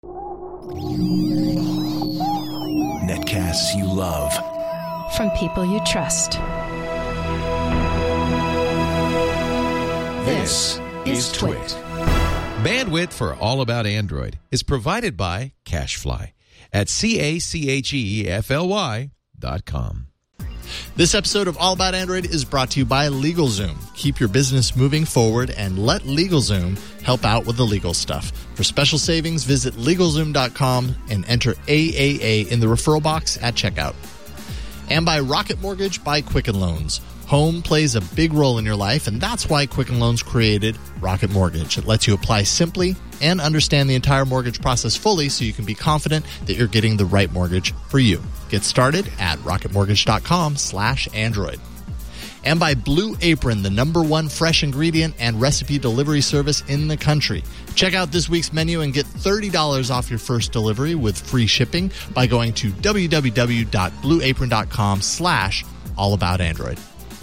Netcasts you love. From people you trust. This is Twit. Bandwidth for All About Android is provided by CacheFly at CacheFly.com. This episode of All About Android is brought to you by LegalZoom. Keep your business moving forward and let LegalZoom help out with the legal stuff. For special savings, visit LegalZoom.com and enter AAA in the referral box at checkout. And by Rocket Mortgage by Quicken Loans. Home plays a big role in your life, and that's why Quicken Loans created Rocket Mortgage. It lets you apply simply and understand the entire mortgage process fully so you can be confident that you're getting the right mortgage for you. Get started at rocketmortgage.com/Android. And by Blue Apron, the #1 fresh ingredient and recipe delivery service in the country. Check out this week's menu and get $30 off your first delivery with free shipping by going to www.blueapron.com/allaboutandroid.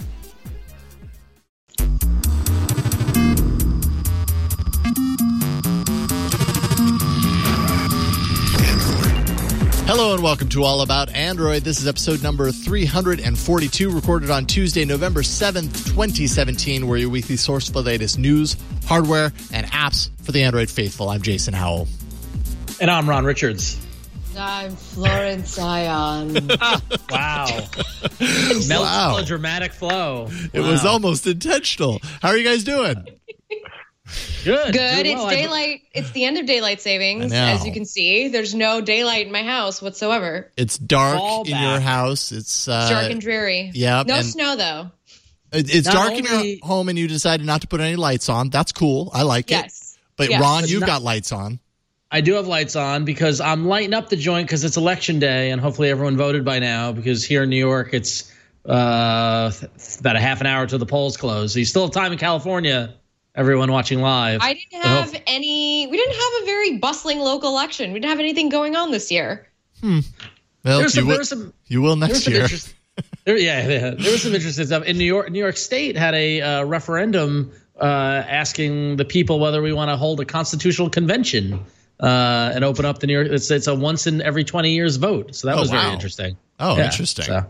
Hello and welcome to All About Android. This is episode number 342, recorded on Tuesday, November 7th, 2017. We're your weekly source for the latest news, hardware, and apps for the Android faithful. I'm Jason Howell. And I'm Ron Richards. I'm Florence Ion. Wow. Melodramatic flow. It was almost intentional. How are you guys doing? Good. It's daylight. It's the end of daylight savings, as you can see. There's no daylight in my house whatsoever. It's dark in your house. It's dark and dreary. Yeah. No snow, though. It's dark in your home, and you decided not to put any lights on. That's cool. I like it. But yes. Ron, you've got lights on. I do have lights on because I'm lighting up the joint because it's election day, and hopefully everyone voted by now because here in New York it's about a half an hour till the polls close. So you still have time in California. Everyone watching live. We didn't have a very bustling local election. We didn't have anything going on this year. Well, you will next year. There was some interesting stuff. In New York State had a referendum asking the people whether we want to hold a constitutional convention and open up the New York. It's a once in every 20 years vote. So that was very interesting. Oh, interesting. So,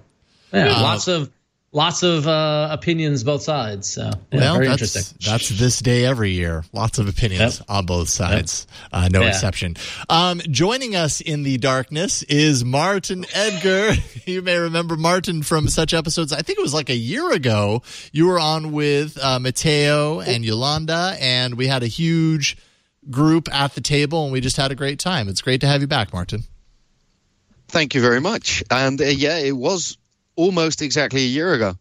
Lots of opinions both sides. So, very interesting. That's this day every year. Lots of opinions on both sides. No exception. Joining us in the darkness is Martin Edgar. You may remember Martin from such episodes. I think it was like a year ago. You were on with Matteo and Yolanda, and we had a huge group at the table, and we just had a great time. It's great to have you back, Martin. Thank you very much. And it was almost exactly a year ago.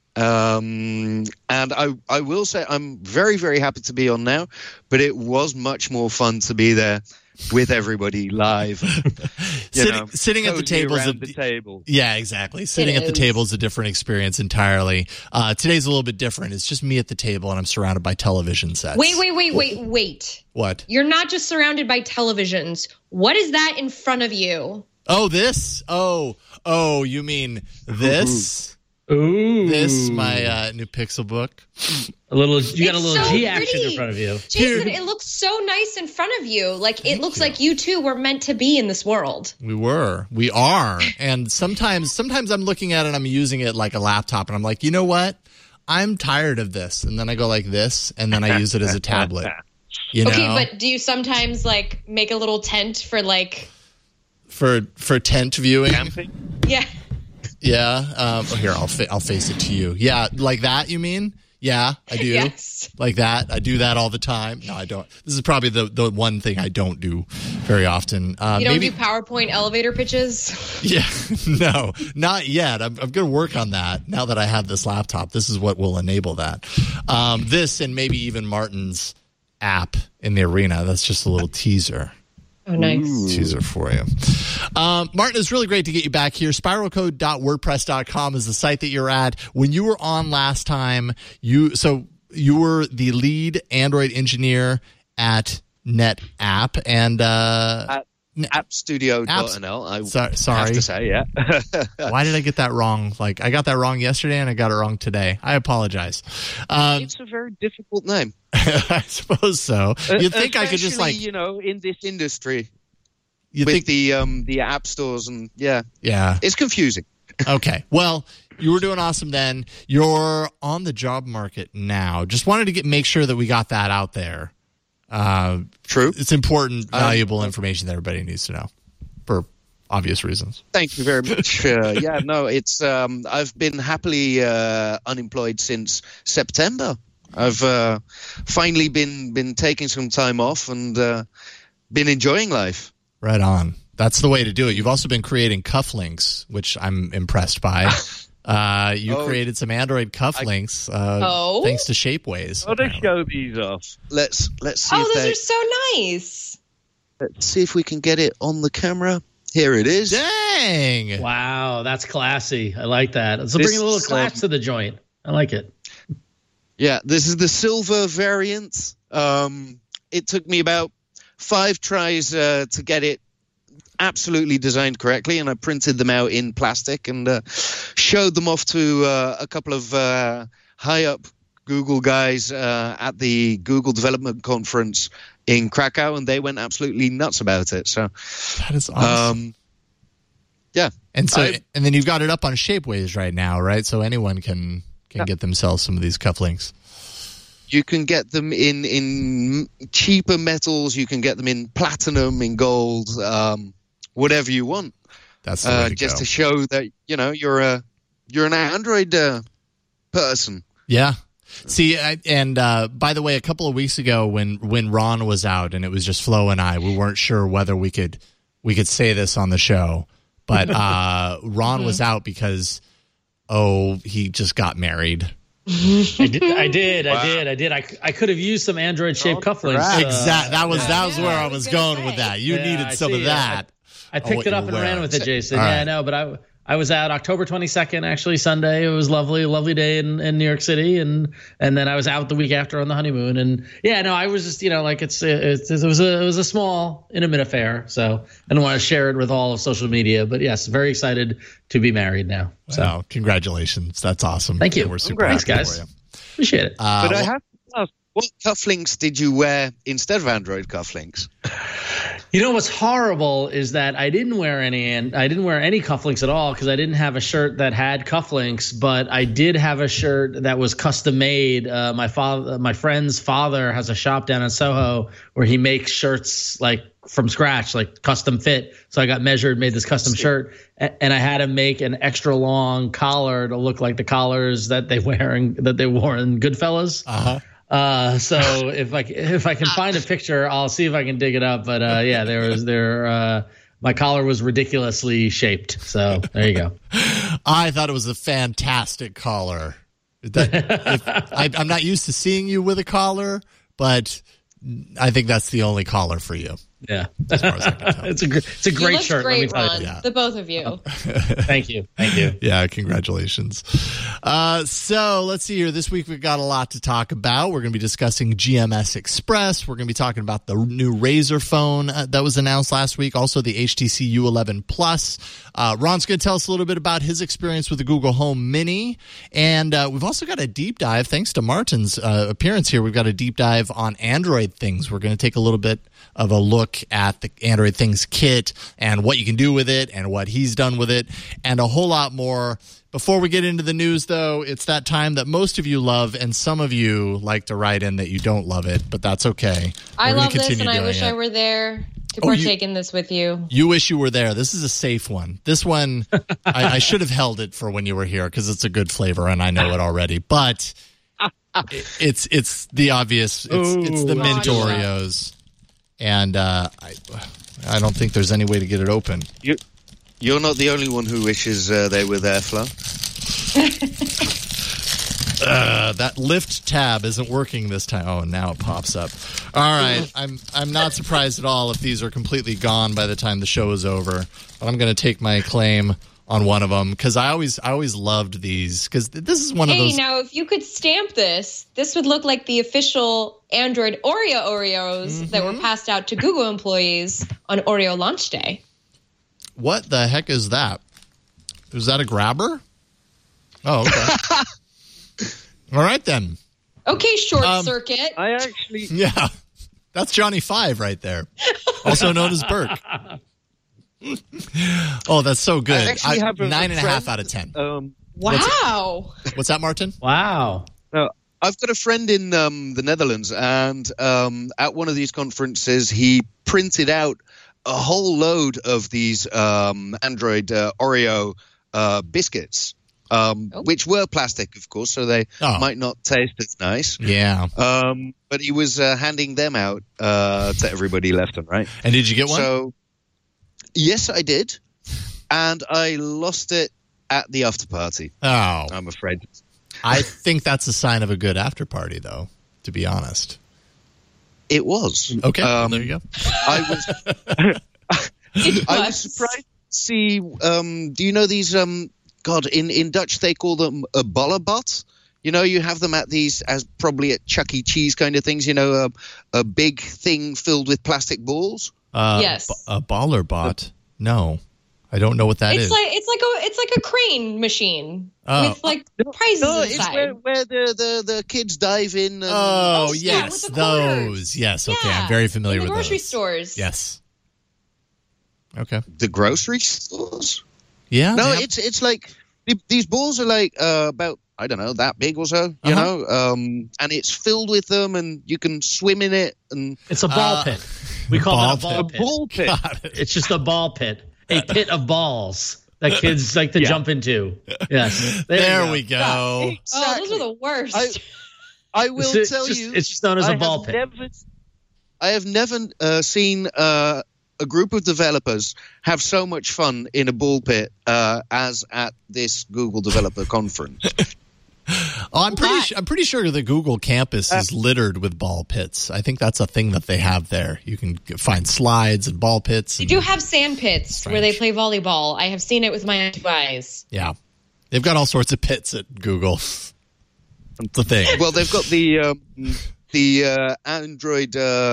And I will say I'm very, very happy to be on now, but it was much more fun to be there with everybody live. Sitting at the table. Yeah, exactly. Sitting at the table is a different experience entirely. Today's a little bit different. It's just me at the table and I'm surrounded by television sets. Wait. What? You're not just surrounded by televisions. What is that in front of you? Oh, this? Oh, you mean this? Ooh. This, my new Pixel book. You got a little G action in front of you. Jason, it looks so nice in front of you. Like, it looks like you two were meant to be in this world. We are. And sometimes I'm looking at it and I'm using it like a laptop and I'm like, you know what? I'm tired of this. And then I go like this and then I use it as a tablet. Okay, but do you sometimes like make a little tent for like... For tent viewing? Camping? Yeah. Yeah. Here, I'll face it to you. Yeah, like that, you mean? Yeah, I do. Yes. Like that. I do that all the time. No, I don't. This is probably the one thing I don't do very often. You don't do PowerPoint elevator pitches? Yeah. No, not yet. I'm going to work on that now that I have this laptop. This is what will enable that. This and maybe even Martin's app in the arena. That's just a little teaser. Oh, nice. Teaser for you. Martin, it's really great to get you back here. Spiralcode.wordpress.com is the site that you're at. When you were on last time, you were the lead Android engineer at NetApp and at appstudio.nl. Sorry. Have to say, yeah. Why did I get that wrong? Like, I got that wrong yesterday and I got it wrong today. I apologize. It's a very difficult name. I suppose so. You'd think I could just in this industry. with the app stores and it's confusing. Okay. Well, you were doing awesome then. You're on the job market now. Just wanted to make sure that we got that out there. True. It's important, valuable information that everybody needs to know for obvious reasons. Thank you very much. It's I've been happily unemployed since September. I've finally been taking some time off and been enjoying life. Right on. That's the way to do it. You've also been creating cufflinks, which I'm impressed by. You created some Android cufflinks thanks to Shapeways. I'll just show these off. Let's see. Those are so nice. Let's see if we can get it on the camera. Here it is. Dang! Wow, that's classy. I like that. So bring a little class to the joint. I like it. Yeah, this is the silver variant. It took me about 5 tries to get it absolutely designed correctly, and I printed them out in plastic and showed them off to a couple of high-up Google guys at the Google Development Conference in Krakow, and they went absolutely nuts about it. So that is awesome. Yeah, and then you've got it up on Shapeways right now, right? So anyone can get themselves some of these cufflinks. You can get them in cheaper metals. You can get them in platinum, in gold, whatever you want. That's the way to just go. To show that you're an Android person. Yeah. See, by the way, a couple of weeks ago when Ron was out and it was just Flo and I, we weren't sure whether we could say this on the show, but Ron was out because he just got married. I did. I could have used some Android-shaped cufflinks. Exactly. That was where I was going with that. You needed some of that. I picked it up and ran with it, Jason. I know, but I was out October 22nd, actually Sunday. It was lovely day in New York City, and then I was out the week after on the honeymoon. And I was just it was a small, intimate affair, so I don't want to share it with all of social media. But yes, very excited to be married now. So wow, congratulations, that's awesome. Thank you. And we're super Thanks, happy guys. for you. Appreciate it. But I have to ask, what cufflinks did you wear instead of Android cufflinks? What's horrible is that I didn't wear any cufflinks at all because I didn't have a shirt that had cufflinks, but I did have a shirt that was custom made. My friend's father has a shop down in Soho where he makes shirts like from scratch, like custom fit. So I got measured, made this custom shirt, and I had to make an extra long collar to look like the collars that they wore in Goodfellas. Uh-huh. So if I can find a picture, I'll see if I can dig it up. But my collar was ridiculously shaped. So there you go. I thought it was a fantastic collar. I'm not used to seeing you with a collar, but I think that's the only collar for you. Yeah, as far as I can tell. It's a great shirt. Great, let me tell Ron. you. Yeah. The both of you. Thank you. Yeah, congratulations. So let's see here. This week we've got a lot to talk about. We're going to be discussing GMS Express. We're going to be talking about the new Razer phone that was announced last week. Also the HTC U11 Plus. Ron's going to tell us a little bit about his experience with the Google Home Mini. And we've also got a deep dive, thanks to Martin's appearance here. We've got a deep dive on Android things. We're going to take a little bit of a look at the Android Things kit and what you can do with it and what he's done with it and a whole lot more. Before we get into the news, though, it's that time that most of you love and some of you like to write in that you don't love it, but that's okay. I love this and I wish I were there to partake in this with you. You wish you were there. This is a safe one. This one, I should have held it for when you were here because it's a good flavor and I know it already, but it's the obvious. It's the Mint Oreos. And I don't think there's any way to get it open. You're not the only one who wishes they were there, Flo. That lift tab isn't working this time. Oh, now it pops up. All right, I'm not surprised at all if these are completely gone by the time the show is over. But I'm going to take my claim on one of them because I always loved these because this is one of those. Hey, now if you could stamp this would look like the official Android Oreos that were passed out to Google employees on Oreo launch day. What the heck is that? Is that a grabber? Oh, okay. All right then. Okay, short circuit. I actually yeah, that's Johnny Five right there, also known as Burke. Oh, that's so good. I actually have a 9.5 friend, out of 10. Wow. What's that, Martin? Wow. I've got a friend in the Netherlands, and at one of these conferences, he printed out a whole load of these Android Oreo biscuits, which were plastic, of course, so they might not taste as nice. Yeah. But he was handing them out to everybody left and right. And did you get one? So, yes, I did. And I lost it at the after party. Oh. I'm afraid. I think that's a sign of a good after party, though, to be honest. It was. Okay, well, there you go. I was surprised to see, do you know these, in Dutch they call them a ballenbad? You know, you have them at these, as probably at Chuck E. Cheese kind of things, you know, a big thing filled with plastic balls. Yes. A baller bot? No. I don't know what that is. It's like a crane machine with like prizes inside. It's where the kids dive in. And, yes, with those. Yes, okay, I'm very familiar with those. grocery stores. Yes. Okay. The grocery stores? Yeah. No, it's like these balls are like about, I don't know, that big or so, you know, and it's filled with them, and you can swim in it. And it's a ball pit. We call it a ball pit. pit. It's just a ball pit. A pit of balls that kids like to jump into. Yes. There we go. Exactly. Oh, those are the worst. I will tell you. It's just known as a ball pit. I have never seen a group of developers have so much fun in a ball pit as at this Google Developer Conference. I'm pretty sure the Google campus is littered with ball pits. I think that's a thing that they have there. You can find slides and ball pits. They do have sand pits where they play volleyball. I have seen it with my own 2 eyes. Yeah. They've got all sorts of pits at Google. It's a thing. Well, they've got the Android,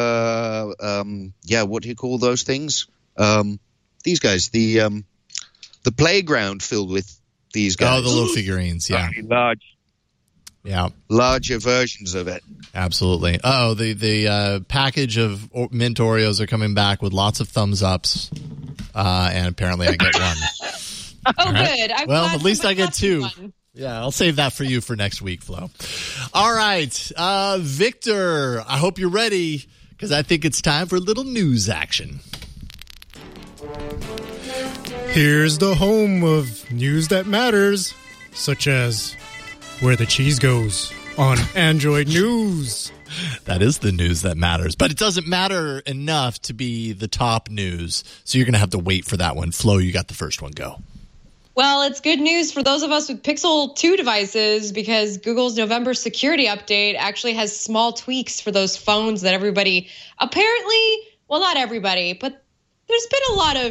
what do you call those things? These guys, the playground filled with these guys. Oh, the little figurines, yeah. Large. Yeah. Larger versions of it. Absolutely. Oh, the package of mint Oreos are coming back with lots of thumbs ups, and apparently I get one. Oh, right. Good. Well, at least I get 2. Yeah, I'll save that for you for next week, Flo. All right. Victor, I hope you're ready, because I think it's time for a little news action. Here's the home of news that matters, such as where the cheese goes on Android News. That is the news that matters, but it doesn't matter enough to be the top news, so you're going to have to wait for that one. Flo, you got the first one. Go. Well, it's good news for those of us with Pixel 2 devices, because Google's November security update actually has small tweaks for those phones that everybody apparently, well, not everybody, but there's been a lot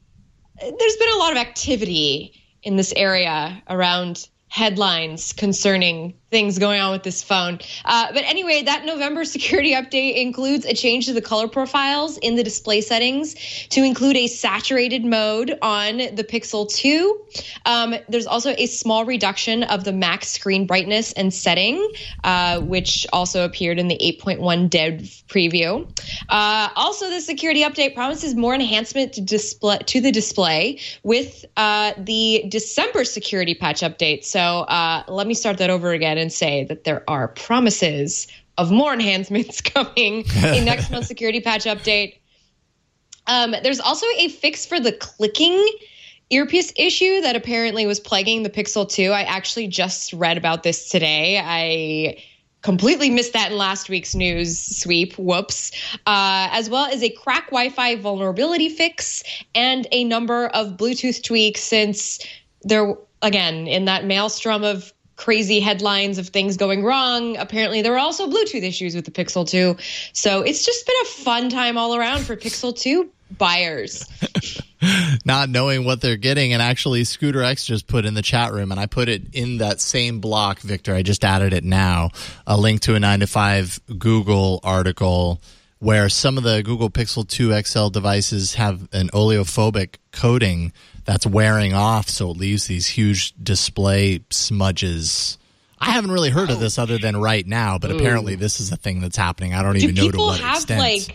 of activity in this area around headlines concerning things going on with this phone. But anyway, that November security update includes a change to the color profiles in the display settings to include a saturated mode on the Pixel 2. There's also a small reduction of the max screen brightness and setting, which also appeared in the 8.1 dev preview. Also, the security update promises more enhancement to the display with the December security patch update. So let me start that over again and say that there are promises of more enhancements coming in next month's security patch update. There's also a fix for the clicking earpiece issue that apparently was plaguing the Pixel 2. I actually just read about this today. I completely missed that in last week's news sweep. Whoops. As well as a crack Wi-Fi vulnerability fix and a number of Bluetooth tweaks, since there, again, in that maelstrom of crazy headlines of things going wrong, apparently there were also Bluetooth issues with the Pixel 2. So it's just been a fun time all around for Pixel 2 buyers. Not knowing what they're getting. And actually, Scooter X just put in the chat room, and I put it in that same block, Victor. I just added it now, a link to a 9to5 Google article where some of the Google Pixel 2 XL devices have an oleophobic coating that's wearing off, so it leaves these huge display smudges. I haven't really heard of this other than right now, but apparently this is a thing that's happening. I don't even know to what extent. Do people have, like,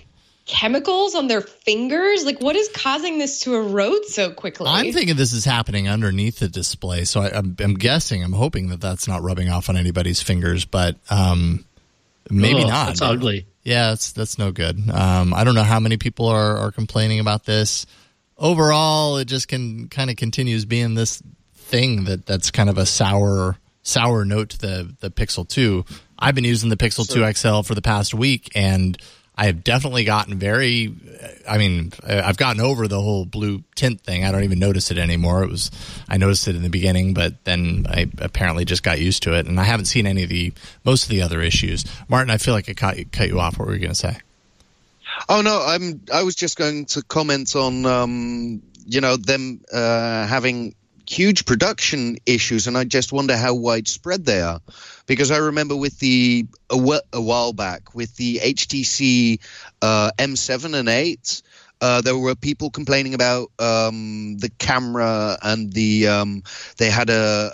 chemicals on their fingers? Like, what is causing this to erode so quickly? I'm thinking this is happening underneath the display, so I'm guessing, I'm hoping that that's not rubbing off on anybody's fingers, but maybe not. That's ugly. Yeah, that's no good. I don't know how many people are complaining about this. Overall, it just kind of continues being this thing that's kind of a sour note to the Pixel 2. I've been using the Pixel 2 XL for the past week, and I have definitely gotten I've gotten over the whole blue tint thing. I don't even notice it anymore. I noticed it in the beginning, but then I apparently just got used to it, and I haven't seen most of the other issues. Martin, I feel like I cut you off. What were you going to say? Oh no, I was just going to comment on them having huge production issues, and I just wonder how widespread they are, because I remember a while back with the HTC M7 and 8, there were people complaining about the camera, and they had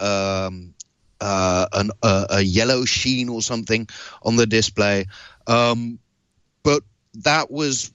a yellow sheen or something on the display, but that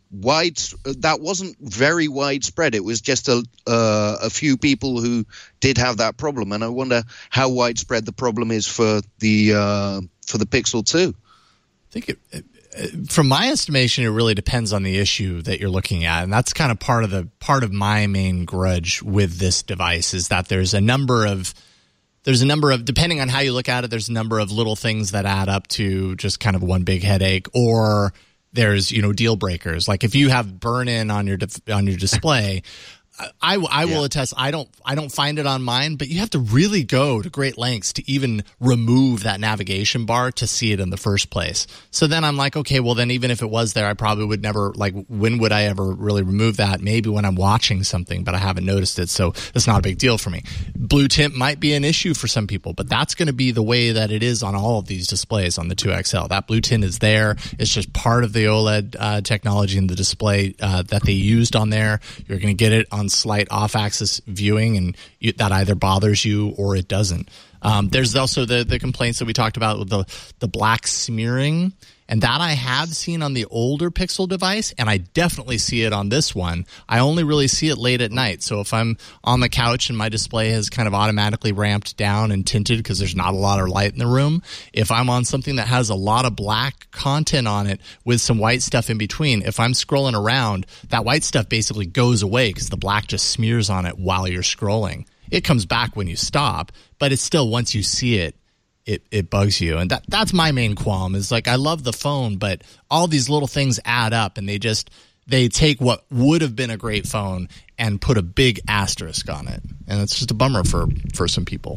wasn't very widespread. It was just a few people who did have that problem, and I wonder how widespread the problem is for the Pixel 2. I think from my estimation, it really depends on the issue that you're looking at, and that's kind of part of my main grudge with this device is that there's a number of, depending on how you look at it, there's a number of little things that add up to just kind of one big headache, or there's, deal breakers. Like if you have burn-in on your display, I will attest, I don't find it on mine, but you have to really go to great lengths to even remove that navigation bar to see it in the first place. So then I'm like, okay, well then even if it was there, I probably would never, when would I ever really remove that? Maybe when I'm watching something, but I haven't noticed it, so it's not a big deal for me. Blue tint might be an issue for some people, but that's going to be the way that it is on all of these displays on the 2XL. That blue tint is there. It's just part of the OLED technology in the display that they used on there. You're going to get it on slight off-axis viewing, and that either bothers you or it doesn't. There's also the complaints that we talked about with the black smearing, and that I have seen on the older Pixel device, and I definitely see it on this one. I only really see it late at night, so if I'm on the couch and my display has kind of automatically ramped down and tinted because there's not a lot of light in the room, if I'm on something that has a lot of black content on it with some white stuff in between, if I'm scrolling around, that white stuff basically goes away because the black just smears on it while you're scrolling. It comes back when you stop, but it's still, once you see it, it bugs you. And that's my main qualm is I love the phone, but all these little things add up, and they take what would have been a great phone and put a big asterisk on it. And it's just a bummer for some people.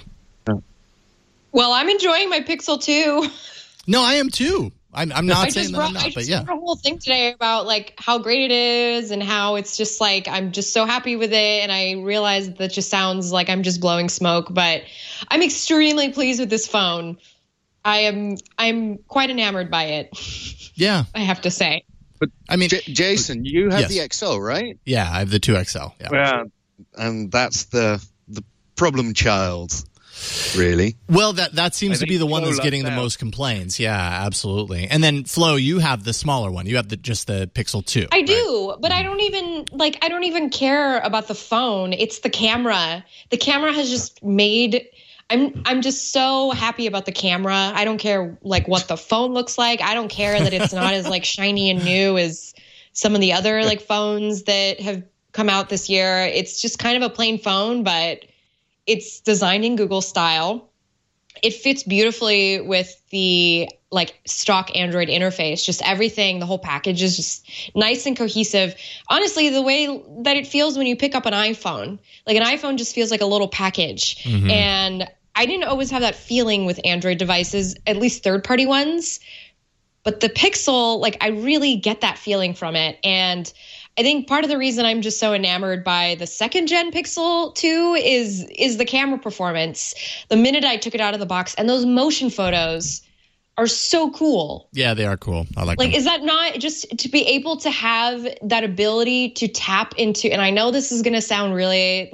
Well, I'm enjoying my Pixel 2. No, I am too. I'm not saying that I'm not, but yeah. I just wrote a whole thing today about how great it is and how it's just I'm just so happy with it. And I realized that just sounds like I'm just blowing smoke, but I'm extremely pleased with this phone. I'm quite enamored by it. Yeah, I have to say. But I mean, Jason, you have yes. the XL, right? Yeah, I have the 2XL. Yeah, well, and that's the problem child. Really? Well, that seems to be the one that's getting the most complaints. Yeah, absolutely. And then Flo, you have the smaller one. You have just the Pixel 2. I do, but I don't even care about the phone. It's the camera. The camera has just made. I'm just so happy about the camera. I don't care what the phone looks like. I don't care that it's not as shiny and new as some of the other phones that have come out this year. It's just kind of a plain phone, but it's designed in Google style. It fits beautifully with the stock Android interface. Just everything, the whole package is just nice and cohesive. Honestly, the way that it feels when you pick up an iPhone, an iPhone just feels like a little package. Mm-hmm. And I didn't always have that feeling with Android devices, at least third-party ones. But the Pixel, I really get that feeling from it. And I think part of the reason I'm just so enamored by the second-gen Pixel 2 is the camera performance. The minute I took it out of the box, and those motion photos are so cool. Yeah, they are cool. I like them. Is that not just to be able to have that ability to tap into, and I know this is going to sound really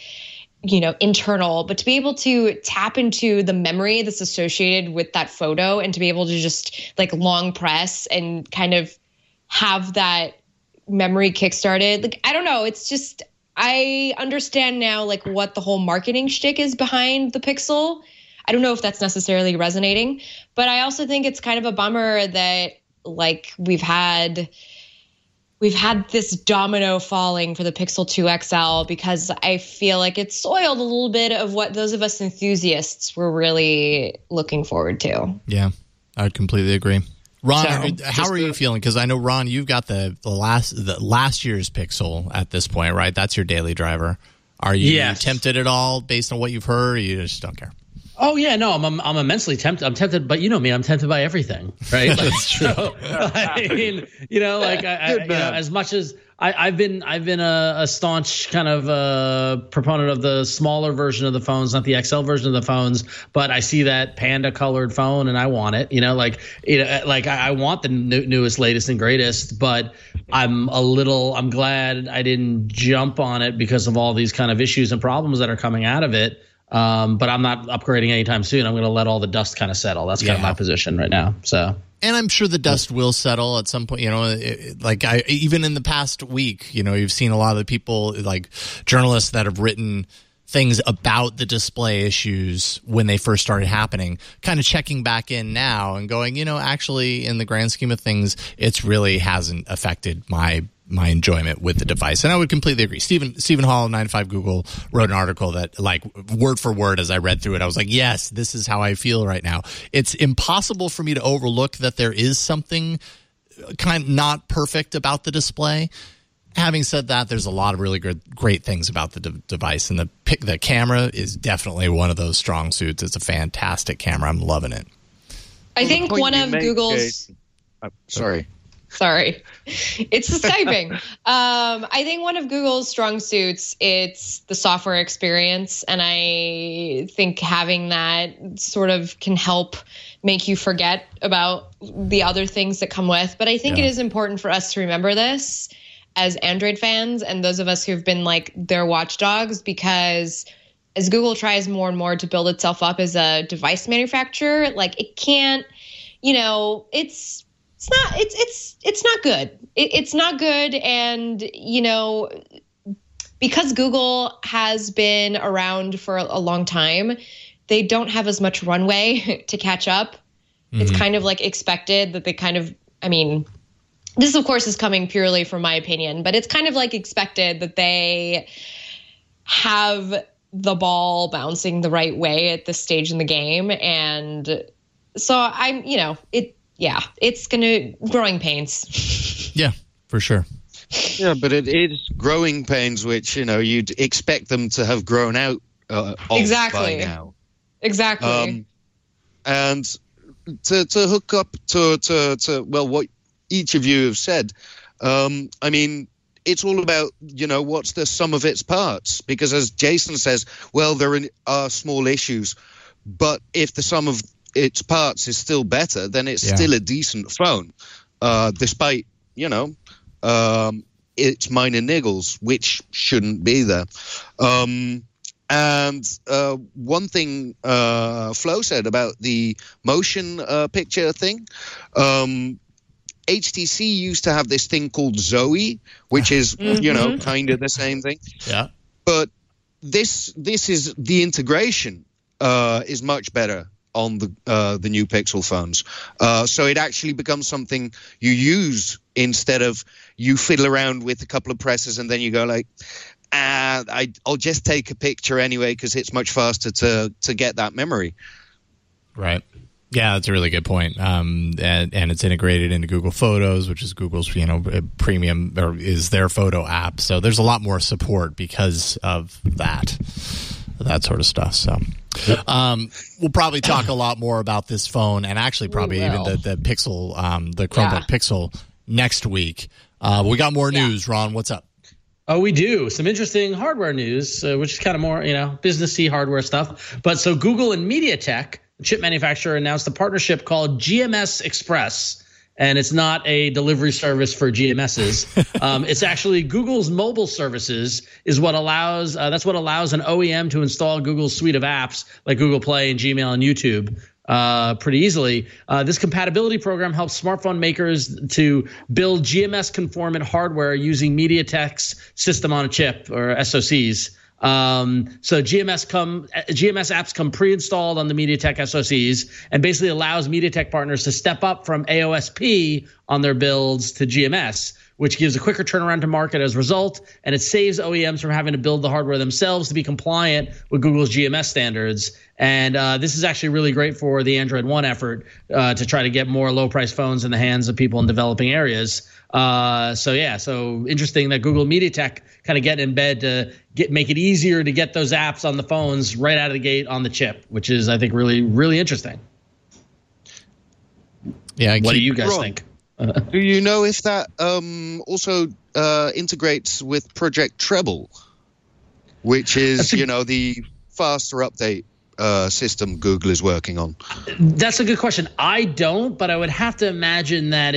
internal, but to be able to tap into the memory that's associated with that photo and to be able to just long press and kind of have that memory kickstarted. Like, I don't know. It's just, I understand now, like, what the whole marketing shtick is behind the Pixel. I don't know if that's necessarily resonating, but I also think it's kind of a bummer that, like, we've had this domino falling for the Pixel 2 XL, because I feel like it's soiled a little bit of what those of us enthusiasts were really looking forward to. Yeah, I would completely agree. Ron, how are you feeling? Because I know, Ron, you've got the last year's Pixel at this point, right? That's your daily driver. Are you tempted at all based on what you've heard, or you just don't care? Oh yeah, no, I'm immensely tempted. I'm tempted, but you know me, I'm tempted by everything, right? Like, that's true. So, I mean, you know, like I you know, as much as I've been a staunch kind of proponent of the smaller version of the phones, not the XL version of the phones, but I see that panda colored phone and I want it. You know, like I want the newest, latest, and greatest, but I'm glad I didn't jump on it because of all these kind of issues and problems that are coming out of it. But I'm not upgrading anytime soon. I'm going to let all the dust kind of settle. That's kind of my position right now. So, and I'm sure the dust will settle at some point. You know, even in the past week, you know, you've seen a lot of the people, like journalists that have written things about the display issues when they first started happening, kind of checking back in now and going, you know, actually, in the grand scheme of things, it's really hasn't affected my enjoyment with the device. And I would completely agree. Stephen Hall of 9to5 Google wrote an article that, like, word for word, as I read through it, I was like, yes, this is how I feel right now. It's impossible for me to overlook that there is something kind of not perfect about the display. Having said that, there's a lot of really great things about the device, and the camera is definitely one of those strong suits. It's a fantastic camera. I'm loving it. I think one of Google's... Sorry. It's the Skyping. I think one of Google's strong suits, it's the software experience. And I think having that sort of can help make you forget about the other things that come with. But I think it is important for us to remember this as Android fans and those of us who've been like their watchdogs, because as Google tries more and more to build itself up as a device manufacturer, like it can't, you know, it's not good. It's not good. And, you know, because Google has been around for a long time, they don't have as much runway to catch up. Mm-hmm. It's kind of like expected that they kind of, I mean, this of course is coming purely from my opinion, but it's kind of like expected that they have the ball bouncing the right way at this stage in the game. And so it's going to growing pains. Yeah, for sure. Yeah, but it is growing pains, which, you know, you'd expect them to have grown out exactly by now. Exactly. And to hook up to what each of you have said, I mean, it's all about, you know, what's the sum of its parts? Because as Jason says, well, there are small issues, but if the sum of its parts is still better, then it's still a decent phone, despite, you know, its minor niggles, which shouldn't be there. And one thing Flo said about the motion picture thing, HTC used to have this thing called Zoe, which is, you know, kind of the same thing. Yeah. But this is the integration is much better on the new Pixel phones. So it actually becomes something you use instead of you fiddle around with a couple of presses and then you go like, I'll just take a picture anyway because it's much faster to get that memory. Right. Yeah, that's a really good point. And it's integrated into Google Photos, which is Google's, you know, premium, or is their photo app. So there's a lot more support because of that sort of stuff. So we'll probably talk a lot more about this phone, and actually probably even the Pixel, the Chromebook Pixel next week. We got more news. Ron, what's up? Oh, we do. Some interesting hardware news, which is kind of more, you know, businessy hardware stuff. But so Google and MediaTek, the chip manufacturer, announced a partnership called GMS Express. And it's not a delivery service for GMSs. It's actually Google's mobile services is what allows that's what allows an OEM to install Google's suite of apps like Google Play and Gmail and YouTube pretty easily. This compatibility program helps smartphone makers to build GMS-conformant hardware using MediaTek's system on a chip, or SoCs. So GMS apps come pre-installed on the MediaTek SoCs, and basically allows MediaTek partners to step up from AOSP on their builds to GMS, which gives a quicker turnaround to market as a result, and it saves OEMs from having to build the hardware themselves to be compliant with Google's GMS standards. And this is actually really great for the Android One effort to try to get more low-price phones in the hands of people in developing areas. So interesting that Google MediaTek kind of get in bed to make it easier to get those apps on the phones right out of the gate on the chip, which is, I think, really, really interesting. Yeah. What do you guys think? Do you know if that also integrates with Project Treble, which is, the faster update system Google is working on? That's a good question. I don't, but I would have to imagine that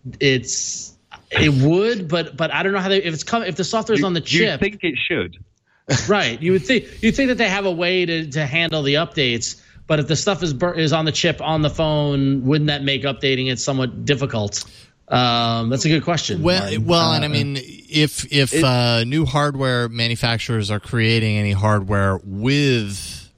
it would, but I don't know how if the software is on the chip. You think it should? Right. You'd think that they have a way to handle the updates, but if the stuff is on the chip on the phone, wouldn't that make updating it somewhat difficult? That's a good question. And I mean, if new hardware manufacturers are creating any hardware with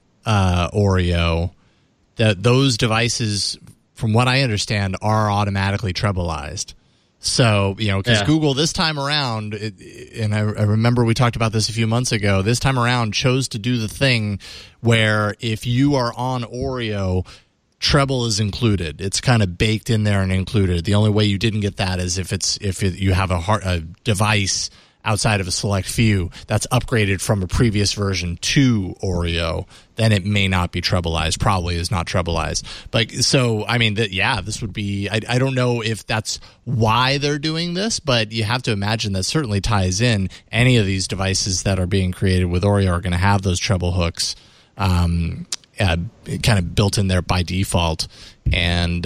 Oreo, that those devices, from what I understand, are automatically trebleized. So, because Google this time around, and I remember we talked about this a few months ago, this time around chose to do the thing where if you are on Oreo, treble is included. It's kind of baked in there and included. The only way you didn't get that is if you have a device outside of a select few that's upgraded from a previous version to Oreo, then it may not be trebleized. Probably is not trebleized. But so, I mean, this would be. I don't know if that's why they're doing this, but you have to imagine that certainly ties in. Any of these devices that are being created with Oreo are going to have those treble hooks, kind of built in there by default. And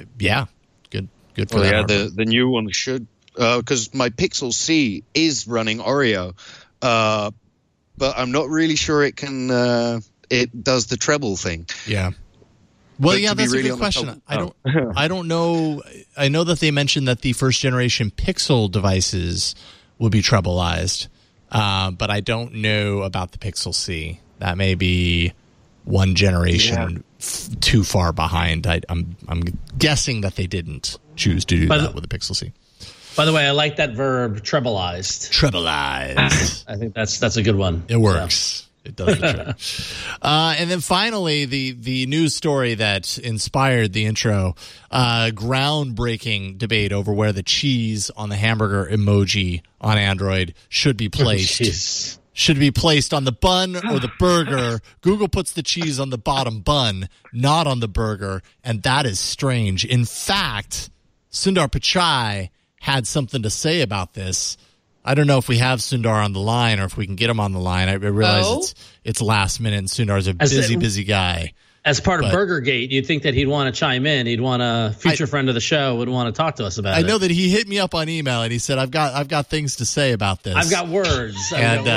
good for that. Yeah, the new one should. Because my Pixel C is running Oreo, but I'm not really sure it can. It does the treble thing. Yeah. Well, that's a good question. I don't know. I know that they mentioned that the first generation Pixel devices will be trebleized, but I don't know about the Pixel C. That may be one generation too far behind. I'm guessing that they didn't choose to do that with the Pixel C. By the way, I like that verb, trebleized. Trebleized. I think that's a good one. It works. Yeah. It does the trick. And then finally, the news story that inspired the intro, groundbreaking debate over where the cheese on the hamburger emoji on Android should be placed. Should be placed on the bun or the burger. Google puts the cheese on the bottom bun, not on the burger, and that is strange. In fact, Sundar Pichai had something to say about this. I don't know if we have Sundar on the line or if we can get him on the line. I realize it's last minute, and Sundar's a busy guy. As part of BurgerGate, you'd think that he'd want to chime in. He'd want a future friend of the show would want to talk to us about it. I know that he hit me up on email and he said, "I've got things to say about this. I've got words.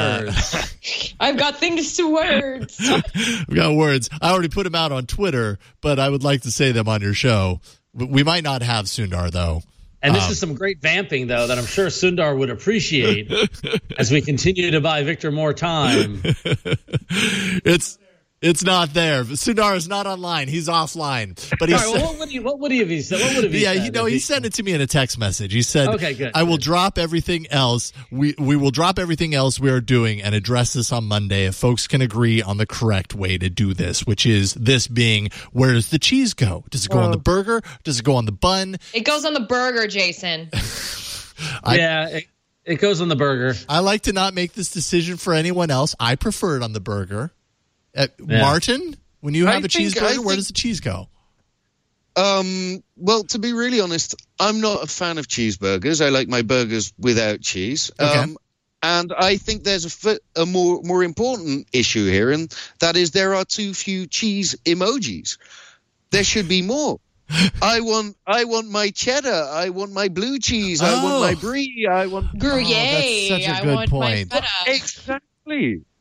I've got things to words. I've got words. I already put them out on Twitter, but I would like to say them on your show. We might not have Sundar though." And this is some great vamping, though, that I'm sure Sundar would appreciate as we continue to buy Victor more time. It's not there. Sundar is not online. He's offline. But what would he have said? What would have he said? He sent it to me in a text message. He said, "Okay, good. I will drop everything else. We will drop everything else we are doing and address this on Monday if folks can agree on the correct way to do this, which is this being, where does the cheese go? Does it go on the burger? Does it go on the bun? It goes on the burger, Jason." It goes on the burger. I like to not make this decision for anyone else. I prefer it on the burger. Martin, when you have a cheeseburger, where does the cheese go? Well, to be really honest, I'm not a fan of cheeseburgers. I like my burgers without cheese. Okay. And I think there's a more important issue here, and that is there are too few cheese emojis. There should be more. I want my cheddar. I want my blue cheese. I want my brie. I want Gruyere. That's such a good point. Exactly.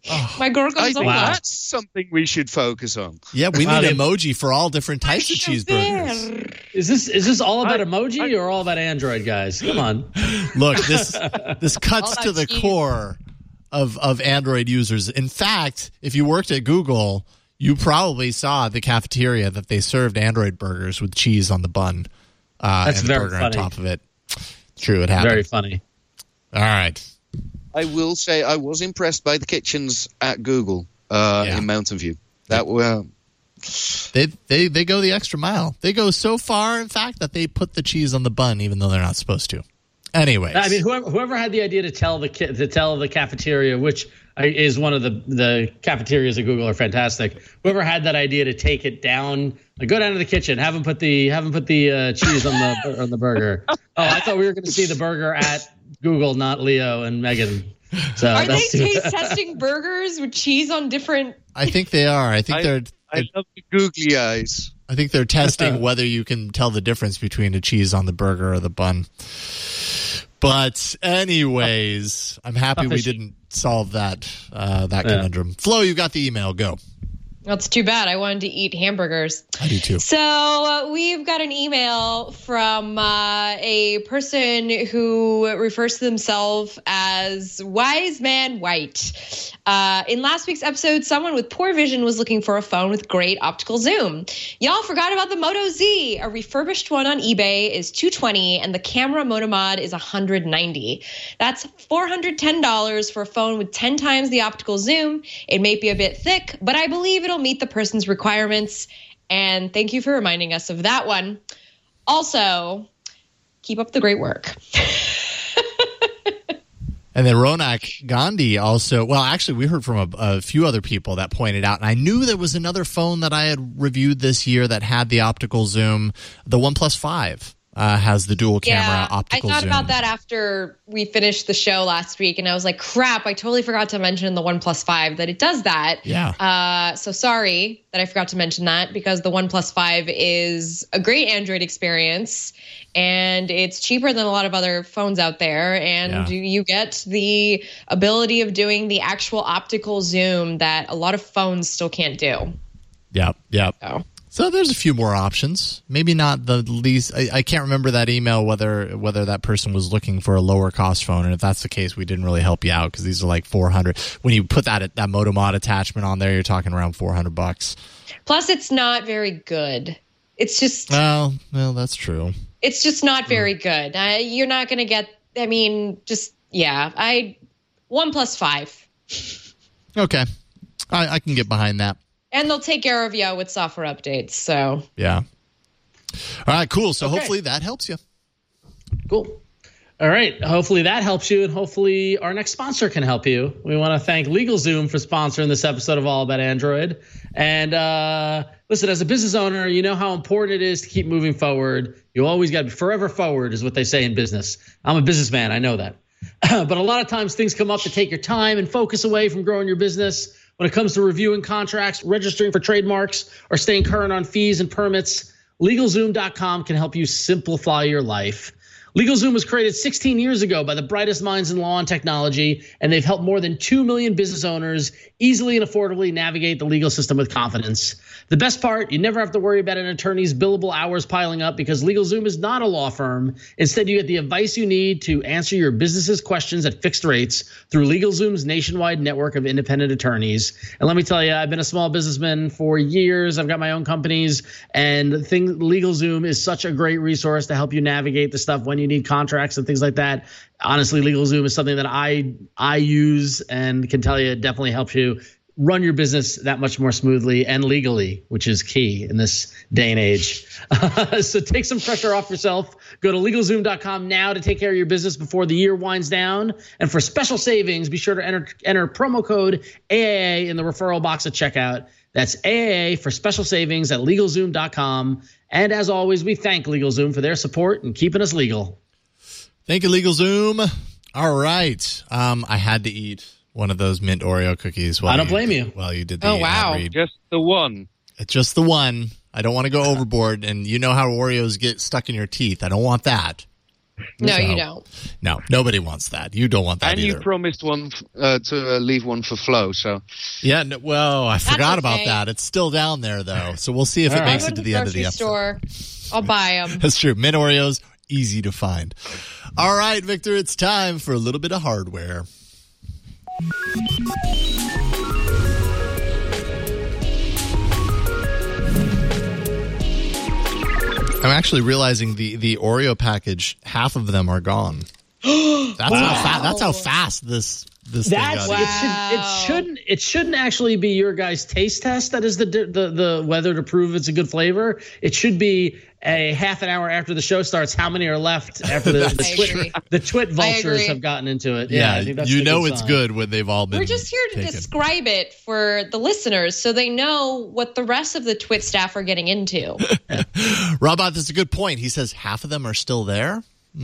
My gorgonzola. That's something we should focus on. Yeah, we Wow, need they- emoji for all different types of cheeseburgers. Is this all about emoji or all about Android, guys? Come on. Look, this cuts All to about the cheese. core of Android users. In fact, if you worked at Google, you probably saw at the cafeteria that they served Android burgers with cheese on the bun That's and the very burger on funny. top of it. True, it happened. Very funny. All right. I will say I was impressed by the kitchens at Google in Mountain View. That were They go the extra mile. They go so far, in fact, that they put the cheese on the bun even though they're not supposed to. Anyways. I mean, whoever had the idea to tell the cafeteria, which is one of the cafeterias at Google are fantastic. Whoever had that idea to take it down, like go down to the kitchen, have them put the cheese on the burger. Oh, I thought we were going to see the burger at Google, not Leo and Megan. So Are they that's taste testing burgers with cheese on different? I think they are. I think I love the googly eyes. I think they're testing whether you can tell the difference between the cheese on the burger or the bun. But anyways, I'm happy we didn't solve that conundrum. Flo, you got the email. Go. That's too bad. I wanted to eat hamburgers. I do too. So we've got an email from a person who refers to themselves as Wise Man White. In last week's episode, someone with poor vision was looking for a phone with great optical zoom. Y'all forgot about the Moto Z. A refurbished one on eBay is $220, and the camera Moto Mod is $190. That's $410 for a phone with 10 times the optical zoom. It may be a bit thick, but I believe it'll meet the person's requirements. And thank you for reminding us of that one. Also, keep up the great work. And then Ronak Gandhi also, well, actually, we heard from a few other people that pointed out, and I knew there was another phone that I had reviewed this year that had the optical zoom. The OnePlus 5 has the dual camera optical zoom. I thought about that after we finished the show last week, and I was like, crap, I totally forgot to mention in the OnePlus 5 that it does that. Yeah. So sorry that I forgot to mention that, because the OnePlus 5 is a great Android experience, and it's cheaper than a lot of other phones out there, and you get the ability of doing the actual optical zoom that a lot of phones still can't do. Yep. So there's a few more options. Maybe not the least. I can't remember that email whether that person was looking for a lower cost phone, and if that's the case, we didn't really help you out because these are like $400. When you put that Moto Mod attachment on there, you're talking around $400. Plus, it's not very good. It's just well, that's true. It's just not very good. You're not going to get. I mean, OnePlus 5. Okay, I can get behind that. And they'll take care of you with software updates. So yeah. All right, cool. So hopefully that helps you. Cool. All right. Hopefully that helps you, and hopefully our next sponsor can help you. We want to thank LegalZoom for sponsoring this episode of All About Android. And listen, as a business owner, you know how important it is to keep moving forward. You always got to be forever forward, is what they say in business. I'm a businessman. I know that. But a lot of times things come up to take your time and focus away from growing your business. When it comes to reviewing contracts, registering for trademarks, or staying current on fees and permits, LegalZoom.com can help you simplify your life. LegalZoom was created 16 years ago by the brightest minds in law and technology, and they've helped more than 2 million business owners easily and affordably navigate the legal system with confidence. The best part, you never have to worry about an attorney's billable hours piling up because LegalZoom is not a law firm. Instead, you get the advice you need to answer your business's questions at fixed rates through LegalZoom's nationwide network of independent attorneys. And let me tell you, I've been a small businessman for years. I've got my own companies, and LegalZoom is such a great resource to help you navigate the stuff when you need contracts and things like that. Honestly, LegalZoom is something that I use and can tell you it definitely helps you run your business that much more smoothly and legally, which is key in this day and age. So take some pressure off yourself. Go to LegalZoom.com now to take care of your business before the year winds down. And for special savings, be sure to enter promo code AAA in the referral box at checkout. That's AAA for special savings at LegalZoom.com. And as always, we thank LegalZoom for their support and keeping us legal. Thank you, LegalZoom. All right. I had to eat one of those mint Oreo cookies. I don't blame you. While you did the wow. read. Just the one. It's just the one. I don't want to go overboard. And you know how Oreos get stuck in your teeth. I don't want that. No, So, you don't. No, nobody wants that. You don't want that And either. you promised one to leave one for Flo, so Yeah, no, well, I forgot about okay. that. It's still down there, though. So we'll see if it All right. makes I'll it go to to the end of the grocery episode. store. I'll buy them. That's true. Mint Oreos, easy to find. All right, Victor, it's time for a little bit of hardware. I'm actually realizing the Oreo package, half of them are gone. That's how fast this thing That's got. it shouldn't actually be your guys' taste test that is the whether to prove it's a good flavor. It should be a half an hour after the show starts. How many are left after the twit vultures have gotten into it? Yeah, I think that's you a know good it's sign. good when they've all been. We're just here to taken. describe it for the listeners so they know what the rest of the Twit staff are getting into. Robot, that's a good point. He says half of them are still there.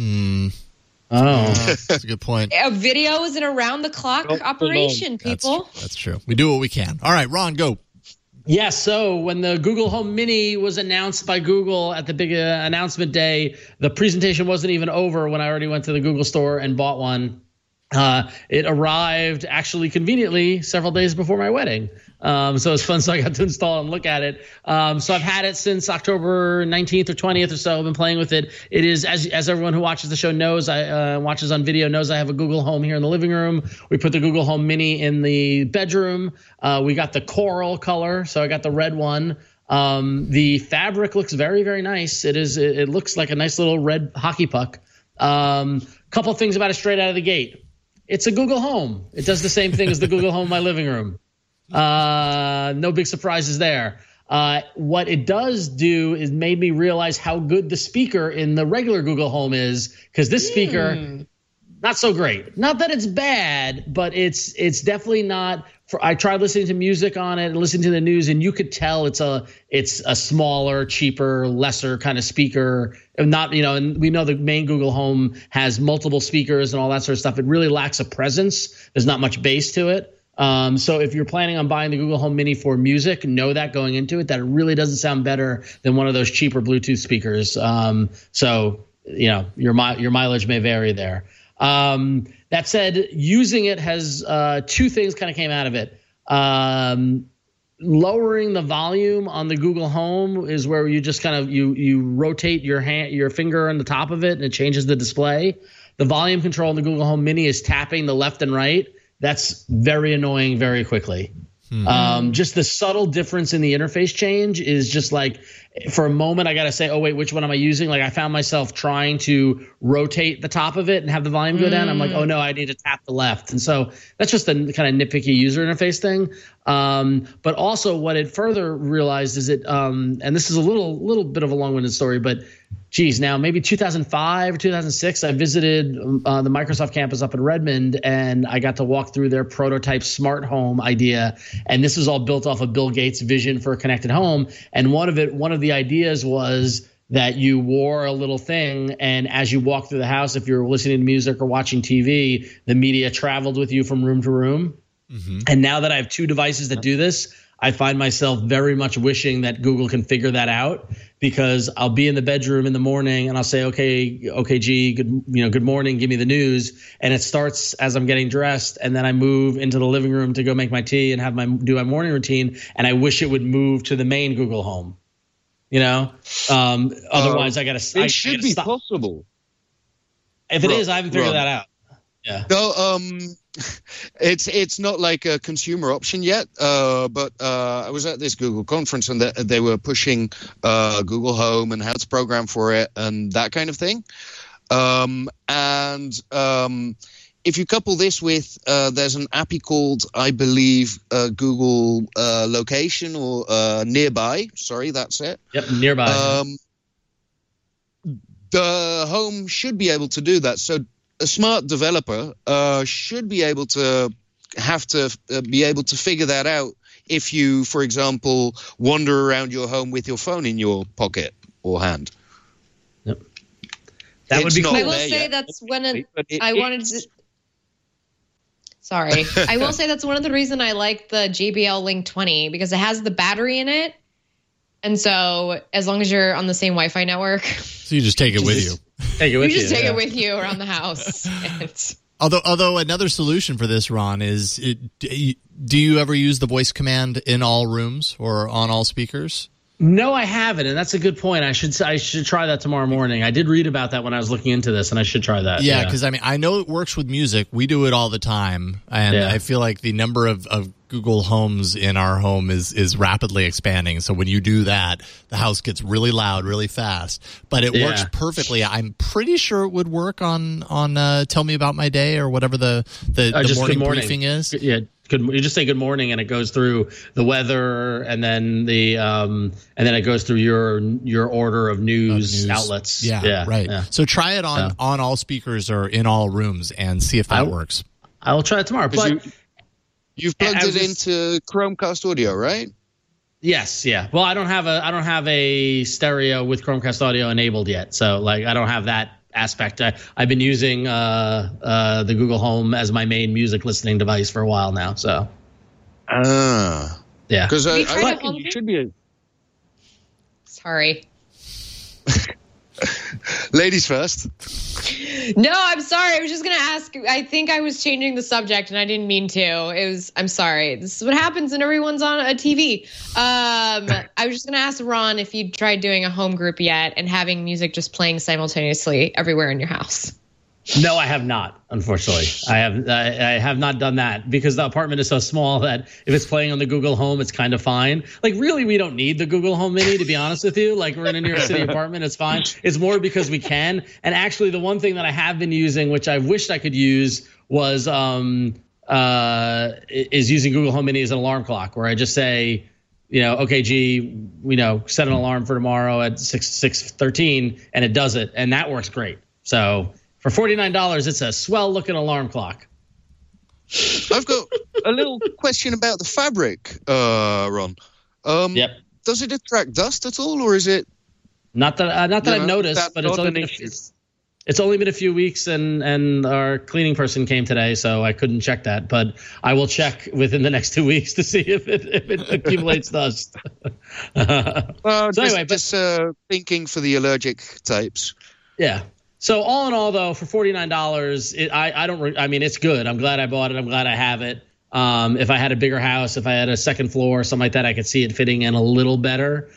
Oh, That's a good point. A video is an around-the-clock operation, people. That's true. We do what we can. All right, Ron, go. yeah. So when the Google Home Mini was announced by Google at the big announcement day, the presentation wasn't even over when I already went to the Google store and bought one. It arrived actually conveniently several days before my wedding. So it was fun. So I got to install and look at it. So I've had it since October 19th or 20th or so. I've been playing with it. It is, as everyone who watches the show knows, watches on video knows, I have a Google Home here in the living room. We put the Google Home Mini in the bedroom. We got the coral color. So I got the red one. The fabric looks very, very nice. It looks like a nice little red hockey puck. Couple things about it straight out of the gate. It's a Google Home. It does the same thing as the Google Home in my living room. No big surprises there. What it does do is made me realize how good the speaker in the regular Google Home is, because this speaker, not so great. Not that it's bad, but it's definitely not. I tried listening to music on it and listening to the news, and you could tell it's a smaller, cheaper, lesser kind of speaker. Not, and we know the main Google Home has multiple speakers and all that sort of stuff. It really lacks a presence. There's not much bass to it. So if you're planning on buying the Google Home Mini for music, know that going into it, that it really doesn't sound better than one of those cheaper Bluetooth speakers. So your mileage may vary there. That said, using it has two things kind of came out of it. Lowering the volume on the Google Home is where you just kind of you rotate your finger on the top of it and it changes the display. The volume control on the Google Home Mini is tapping the left and right. That's very annoying very quickly. Just the subtle difference in the interface change is just like, for a moment, I got to say, oh, wait, which one am I using? Like I found myself trying to rotate the top of it and have the volume go down. I'm like, oh, no, I need to tap the left. And so that's just a kind of nitpicky user interface thing. But also what it further realized is and this is a little bit of a long-winded story, but geez, now maybe 2005 or 2006, I visited the Microsoft campus up in Redmond, and I got to walk through their prototype smart home idea. And this was all built off of Bill Gates' vision for a connected home. And one of the ideas was that you wore a little thing, and as you walk through the house, if you're listening to music or watching TV, the media traveled with you from room to room. Mm-hmm. And now that I have two devices that do this, I find myself very much wishing that Google can figure that out, because I'll be in the bedroom in the morning and I'll say, okay, G, good morning, give me the news. And it starts as I'm getting dressed, and then I move into the living room to go make my tea and do my morning routine. And I wish it would move to the main Google Home, otherwise I got to, it should be possible. If it is, I haven't figured that out. Yeah. No, it's not like a consumer option yet. But I was at this Google conference, and they were pushing Google Home and how to program for it and that kind of thing. If you couple this with there's an appy called, I believe, Google Location or Nearby. Sorry, that's it. Yep, Nearby. The Home should be able to do that. So a smart developer should be able to be able to figure that out if you, for example, wander around your home with your phone in your pocket or hand. Yep. That would be cool. I will say that's when I wanted to. Sorry. I will say that's one of the reasons I like the JBL Link 20, because it has the battery in it. And so as long as you're on the same Wi-Fi network. So you just take it with you. Take it with you. Just take it with you around the house. Although another solution for this, Ron, is do you ever use the voice command in all rooms or on all speakers? No, I haven't, and that's a good point. I should try that tomorrow morning. I did read about that when I was looking into this, and I should try that. Yeah, because I know it works with music. We do it all the time, and I feel like the number of Google Homes in our home is rapidly expanding. So when you do that, the house gets really loud, really fast. But it works perfectly. I'm pretty sure it would work on Tell Me About My Day or whatever the morning briefing is. Yeah. You just say good morning, and it goes through the weather, and then it goes through your order of news outlets. Yeah, right. Yeah. So try it on all speakers or in all rooms, and see if that works. I will try it tomorrow. But you've plugged it into Chromecast Audio, right? Yes. Yeah. Well, I don't have a stereo with Chromecast Audio enabled yet, so I don't have that aspect. I've been using the Google Home as my main music listening device for a while now. So, yeah, because I like it. You should be. Sorry. Ladies first. No, I'm sorry. I was just going to ask. I think I was changing the subject, and I didn't mean to. I'm sorry. This is what happens when everyone's on a TV. I was just going to ask Ron if you'd tried doing a home group yet and having music just playing simultaneously everywhere in your house. No, I have not. Unfortunately, I have not done that because the apartment is so small that if it's playing on the Google Home, it's kind of fine. Really, we don't need the Google Home Mini, to be honest with you. We're in a New York City apartment, it's fine. It's more because we can. And actually, the one thing that I have been using, which I wished I could use, was is using Google Home Mini as an alarm clock, where I just say, okay, G, set an alarm for tomorrow at 6:13, and it does it, and that works great. So. For $49, it's a swell-looking alarm clock. I've got a little question about the fabric, Ron. Yep. Does it attract dust at all, or is it? Not that I've noticed, but it's only been a few weeks, and our cleaning person came today, so I couldn't check that. But I will check within the next 2 weeks to see if it accumulates dust. Thinking for the allergic types. Yeah. So all in all, though, for $49, it's good. I'm glad I bought it. I'm glad I have it. If I had a bigger house, if I had a second floor, something like that, I could see it fitting in a little better.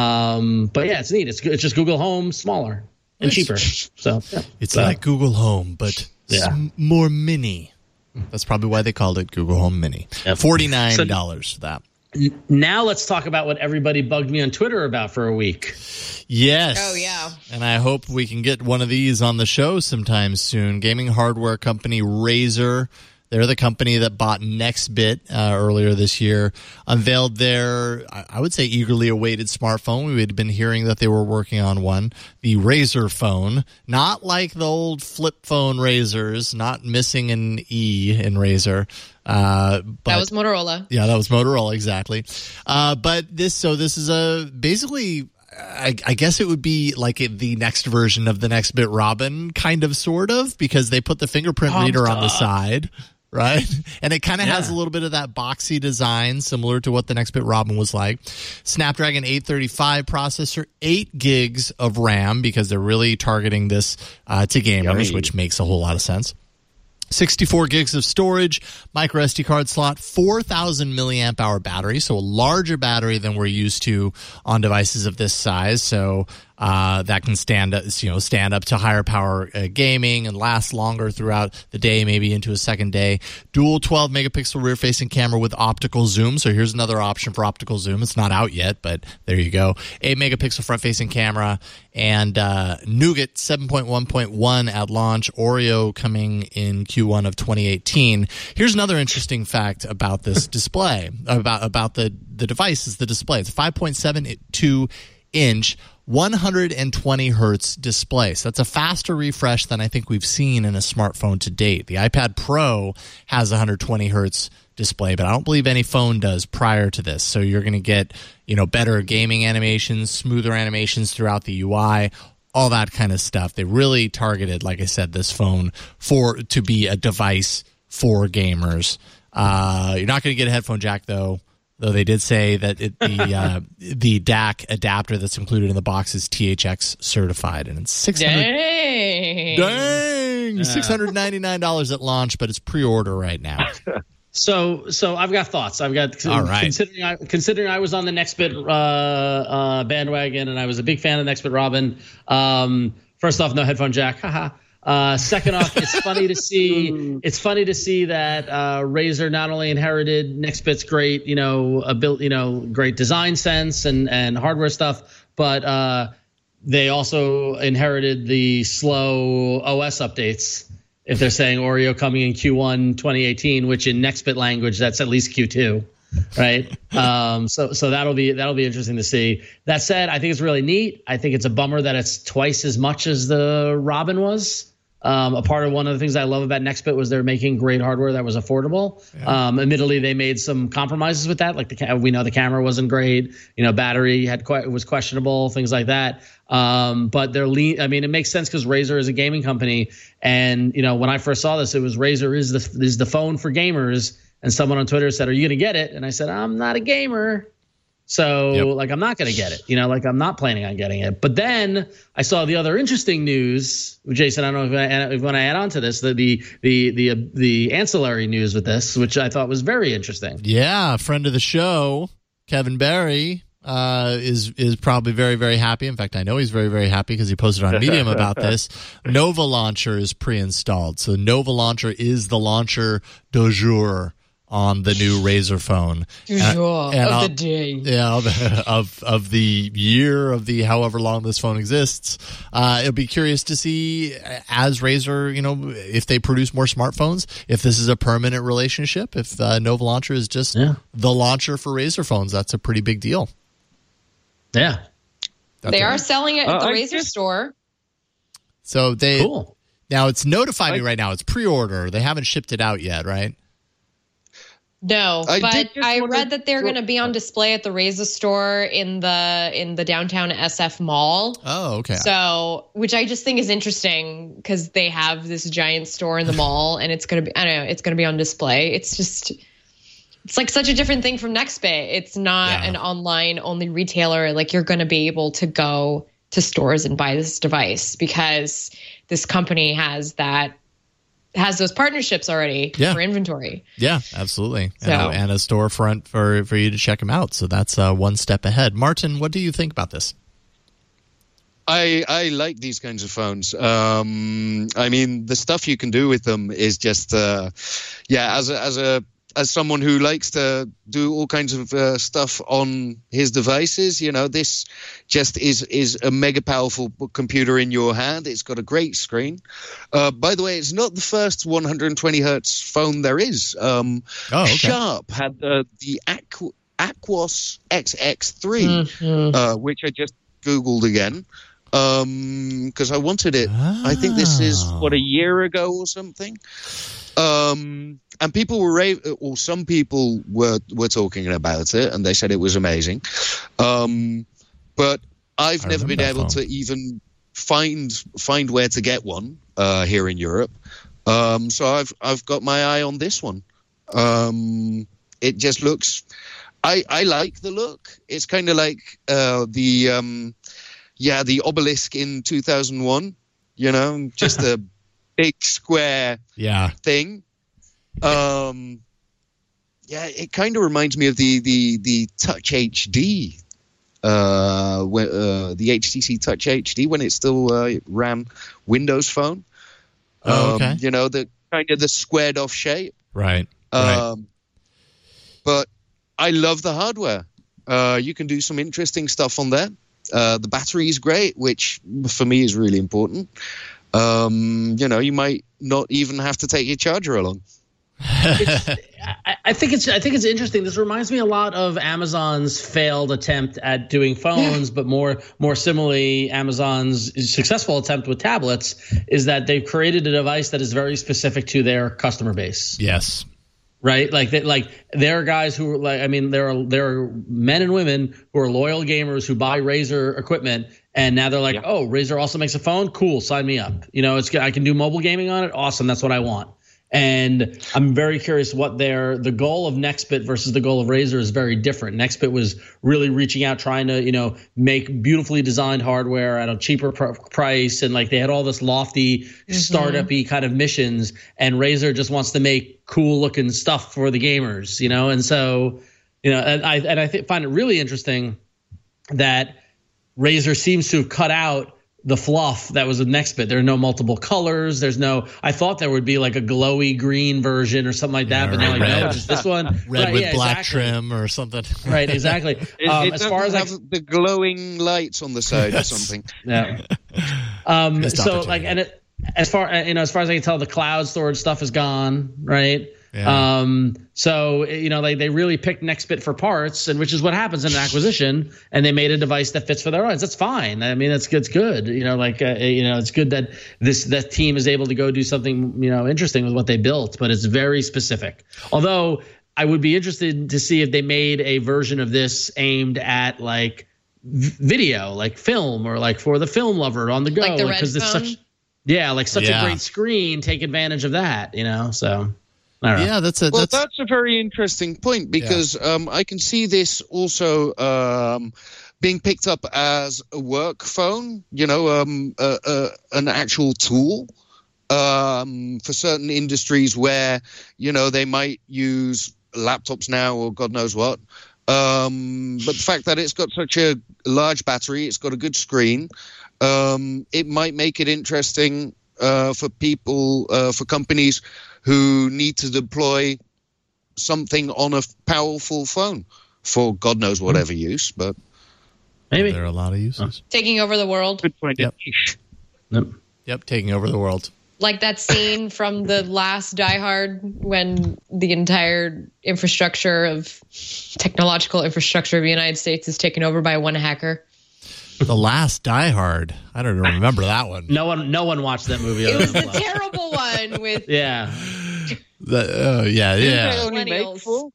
But yeah, it's neat. It's just Google Home, smaller and cheaper. So it's like Google Home, but more mini. That's probably why they called it Google Home Mini. Yep. $49 for that. Now let's talk about what everybody bugged me on Twitter about for a week. Yes. Oh, yeah. And I hope we can get one of these on the show sometime soon. Gaming hardware company Razer, they're the company that bought Nextbit earlier this year, unveiled their, I would say, eagerly awaited smartphone. We had been hearing that they were working on one, the Razer phone, not like the old flip phone Razers, not missing an E in Razer. But that was Motorola. Yeah, that was Motorola, exactly. But this is basically, I guess it would be like the next version of the Nextbit Robin, kind of, sort of, because they put the fingerprint reader on the side, right? And it kind of has a little bit of that boxy design, similar to what the Nextbit Robin was like. Snapdragon 835 processor, 8 gigs of RAM, because they're really targeting this to gamers, which makes a whole lot of sense. 64 gigs of storage, micro SD card slot, 4,000 milliamp hour battery, so a larger battery than we're used to on devices of this size. So that can stand up to higher power gaming and last longer throughout the day, maybe into a second day. Dual 12 megapixel rear facing camera with optical zoom. So here's another option for optical zoom. It's not out yet, but there you go. 8 megapixel front facing camera, and Nougat 7.1.1 at launch. Oreo coming in Q1 of 2018. Here's another interesting fact about this display, about the device is the display. It's a 5.72 inch 120 hertz display. So that's a faster refresh than I think we've seen in a smartphone to date. The iPad Pro has 120 hertz display, but I don't believe any phone does prior to this. So you're going to get, better gaming animations, smoother animations throughout the UI, all that kind of stuff. They really targeted, like I said, this phone to be a device for gamers. You're not going to get a headphone jack, though. Though they did say that the DAC adapter that's included in the box is THX certified, and it's $699 at launch, but it's pre-order right now. So I've got thoughts. All right. Considering I was on the Nextbit bandwagon and I was a big fan of Nextbit Robin. First off, no headphone jack. Haha. Second off, it's funny to see. It's funny to see that Razer not only inherited Nextbit's great, great design sense and hardware stuff, but they also inherited the slow OS updates. If they're saying Oreo coming in Q1 2018, which in Nextbit language that's at least Q2. Right. So that'll be interesting to see. That said, I think it's really neat. I think it's a bummer that it's twice as much as the Robin was. A part of one of the things I love about Nextbit was they're making great hardware that was affordable. Yeah. Admittedly, they made some compromises with that. Like we know the camera wasn't great. Battery was questionable, things like that. But they're lean. I mean, it makes sense because Razer is a gaming company, and when I first saw this, it was Razer is the phone for gamers. And someone on Twitter said, "Are you going to get it?" And I said, "I'm not a gamer." So I'm not going to get it, I'm not planning on getting it. But then I saw the other interesting news, Jason. I don't know if you want to add on to this, the ancillary news with this, which I thought was very interesting. Yeah. Friend of the show, Kevin Barry, is probably very, very happy. In fact, I know he's very, very happy because he posted on Medium about this. Nova Launcher is pre-installed. So Nova Launcher is the launcher du jour on the new Razer phone. The day. Yeah, of the year, of the however long this phone exists. It'll be curious to see as Razer, if they produce more smartphones, if this is a permanent relationship, if Nova Launcher is just the launcher for Razer phones. That's a pretty big deal. Yeah. They are selling it at the Razer store. So cool. Now it's notified me right now. It's pre-order. They haven't shipped it out yet, right? No, but I read that they're going to be on display at the Razer store in the downtown SF mall. Oh, okay. So, which I just think is interesting because they have this giant store in the mall, and it's going to be, it's going to be on display. It's like such a different thing from Nextbit. It's not an online only retailer. Like you're going to be able to go to stores and buy this device because this company has those partnerships already for inventory. Yeah, absolutely. And a storefront for you to check them out. So that's one step ahead. Martin, what do you think about this? I like these kinds of phones. I mean, the stuff you can do with them is just, as someone who likes to do all kinds of stuff on his devices, this just is a mega powerful computer in your hand. It's got a great screen. By the way, it's not the first 120 hertz phone there is. Okay. Sharp had the Aquos XX3, which I just Googled again because I wanted it. I think this is, a year ago or something. And people were some people were talking about it, and they said it was amazing. But I've never been able to even find where to get one here in Europe. So I've got my eye on this one. It just looks. I like the look. It's kind of like the obelisk in 2001. Just a big square thing. It kind of reminds me of the Touch HD, the HTC Touch HD when it still ran Windows Phone. The kind of the squared off shape. Right. But I love the hardware. You can do some interesting stuff on there. The battery is great, which for me is really important. You might not even have to take your charger along. I think it's interesting. This reminds me a lot of Amazon's failed attempt at doing phones, but more similarly, Amazon's successful attempt with tablets is that they've created a device that is very specific to their customer base. Yes. Right, there are guys who there are men and women who are loyal gamers who buy Razer equipment, and now they're like, oh, Razer also makes a phone, cool, sign me up. I can do mobile gaming on it, awesome, that's what I want. And I'm very curious what the goal of Nextbit versus the goal of Razer is very different. Nextbit was really reaching out, trying to, make beautifully designed hardware at a cheaper price. And like they had all this lofty startup-y kind of missions. And Razer just wants to make cool looking stuff for the gamers, And so, and I find it really interesting that Razer seems to have cut out the fluff that was with Nextbit. There are no multiple colors. I thought there would be like a glowy green version or something like that, but they're like, no, just this one. Red with black trim or something. Right, exactly. As far as the glowing lights on the side or something. Yeah. So like, and as far as I can tell, the cloud storage stuff is gone, right? Yeah. So they really picked Nextbit for parts, and which is what happens in an acquisition, and they made a device that fits for their audience. That's fine. I mean, it's good. It's good that that team is able to go do something interesting with what they built, but it's very specific. Although I would be interested to see if they made a version of this aimed at like video, like film, or like for the film lover on the go, like the because it's such a great screen. Take advantage of that, So. Yeah, that's a very interesting point because I can see this also being picked up as a work phone, an actual tool for certain industries where, they might use laptops now or God knows what. But the fact that it's got such a large battery, it's got a good screen, it might make it interesting for people, for companies who need to deploy something on a powerful phone for God knows whatever use, but maybe there are a lot of uses. Taking over the world. Good point. Yep, taking over the world. Like that scene from the last Die Hard when the entire technological infrastructure of the United States is taken over by one hacker. The last Die Hard. I don't even remember that one. No one watched that movie. It was the terrible one with yeah. Millennials.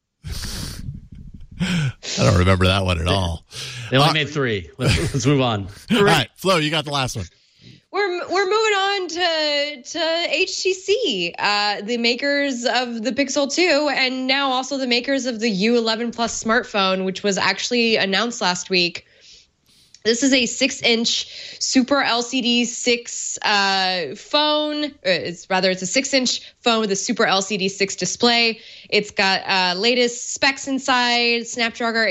I don't remember that one at all. They only made 3. Let's move on. All right, Flo, you got the last one. We're moving on to HTC, the makers of the Pixel 2, and now also the makers of the U11 Plus smartphone, which was actually announced last week. This is a 6-inch Super LCD 6 phone. It's a 6-inch phone with a Super LCD 6 display. It's got latest specs inside, Snapdragon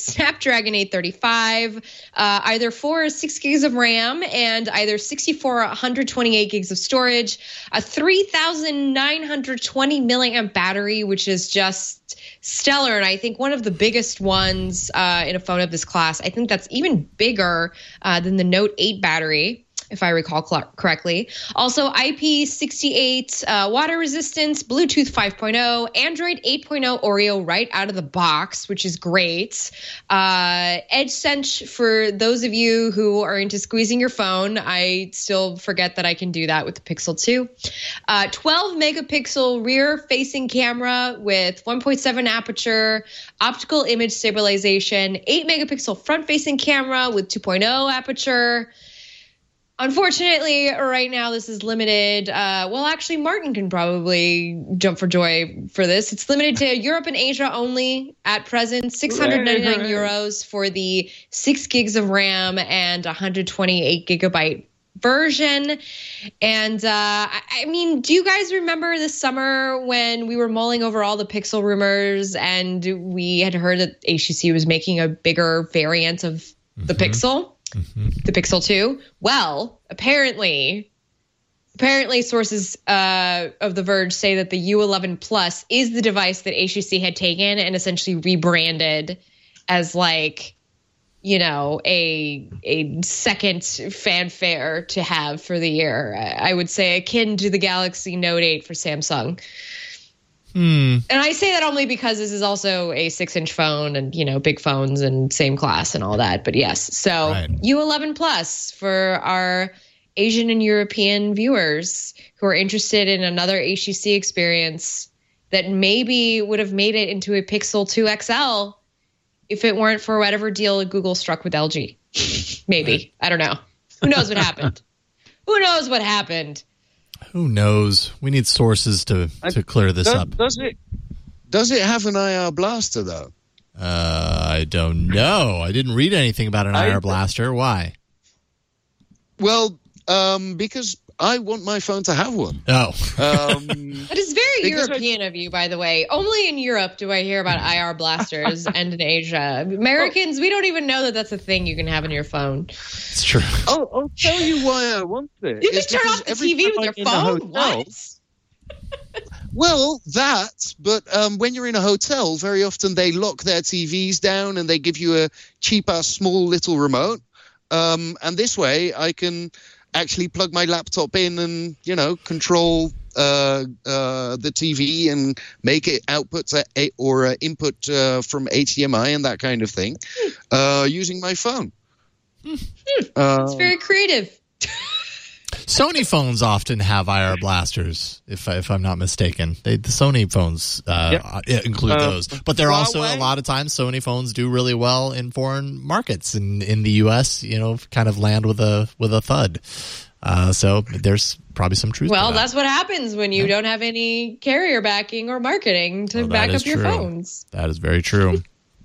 835, either 4 or 6 gigs of RAM, and either 64 or 128 gigs of storage, a 3,920 milliamp battery, which is just stellar, and I think one of the biggest ones in a phone of this class. I think that's even bigger than the Note 8 battery, if I recall correctly. Also, IP68 water resistance, Bluetooth 5.0, Android 8.0 Oreo right out of the box, which is great. EdgeSense for those of you who are into squeezing your phone. I still forget that I can do that with the Pixel 2. 12 megapixel rear-facing camera with 1.7 aperture, optical image stabilization, 8 megapixel front-facing camera with 2.0 aperture. Unfortunately, right now this is limited. Actually, Martin can probably jump for joy for this. It's limited to Europe and Asia only at present. 699 euros for the 6 gigs of RAM and 128 gigabyte version. And I mean, do you guys remember this summer when we were mulling over all the Pixel rumors and we had heard that HTC was making a bigger variant of the Pixel? The Pixel 2. Well, apparently sources of The Verge say that the U11 Plus is the device that HTC had taken and essentially rebranded as a second fanfare to have for the year. I would say akin to the Galaxy Note 8 for Samsung. And I say that only because this is also a 6-inch phone and, big phones and same class and all that. But yes, so right. U11 Plus for our Asian and European viewers who are interested in another HTC experience that maybe would have made it into a Pixel 2 XL if it weren't for whatever deal Google struck with LG. Maybe. I don't know. Who knows what happened? Who knows what happened? Who knows? We need sources to clear this up. Does it have an IR blaster, though? I don't know. I didn't read anything about an IR blaster. Why? Well, because I want my phone to have one. Oh. That is very European of you, by the way. Only in Europe do I hear about IR blasters and in Asia. Americans, we don't even know that that's a thing you can have in your phone. It's true. I'll tell you why I want it. You can turn off the TV with your phone? What? Well, but when you're in a hotel, very often they lock their TVs down and they give you a cheap-ass small little remote. And this way I can actually plug my laptop in and, control the TV and make it output or input from HDMI and that kind of thing using my phone. It's very creative. Sony phones often have IR blasters, if I'm not mistaken. The Sony phones include those. But they're also, a lot of times, Sony phones do really well in foreign markets. And in the U.S., kind of land with a thud. So there's probably some truth to that. Well, that's what happens when you don't have any carrier backing or marketing to back up your phones. That is very true.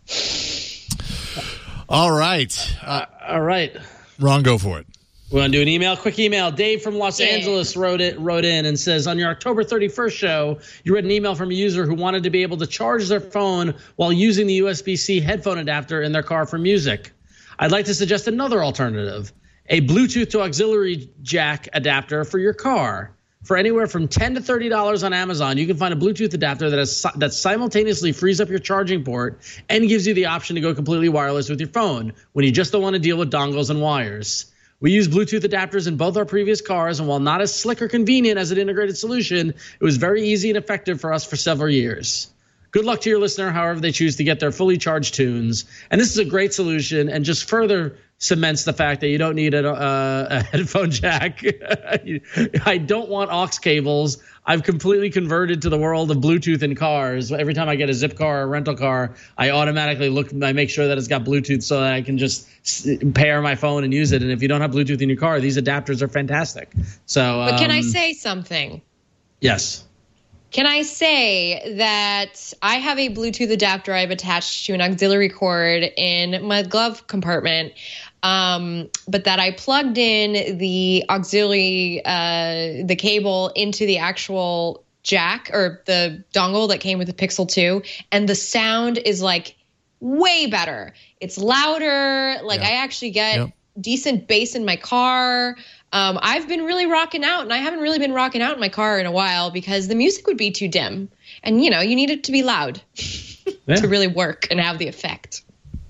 All right. All right. Ron, go for it. We want to do an email, quick email. Dave from Los Angeles wrote in and says, on your October 31st show, you read an email from a user who wanted to be able to charge their phone while using the USB-C headphone adapter in their car for music. I'd like to suggest another alternative, a Bluetooth to auxiliary jack adapter for your car. For anywhere from $10 to $30 on Amazon, you can find a Bluetooth adapter that simultaneously frees up your charging port and gives you the option to go completely wireless with your phone when you just don't want to deal with dongles and wires. We use Bluetooth adapters in both our previous cars, and while not as slick or convenient as an integrated solution, it was very easy and effective for us for several years. Good luck to your listener, however they choose to get their fully charged tunes. And this is a great solution and just further cements the fact that you don't need a headphone jack. I don't want aux cables. I've completely converted to the world of Bluetooth in cars. Every time I get a Zip car or a rental car, I automatically I make sure that it's got Bluetooth so that I can just pair my phone and use it. And if you don't have Bluetooth in your car, these adapters are fantastic. So, but can I say something? Yes. Can I say that I have a Bluetooth adapter I've attached to an auxiliary cord in my glove compartment, but that I plugged in the auxiliary, the cable into the actual jack or the dongle that came with the Pixel 2, and the sound is like way better. It's louder. I actually get decent bass in my car. I've been really rocking out, and I haven't really been rocking out in my car in a while because the music would be too dim. And, you need it to be loud to really work and have the effect.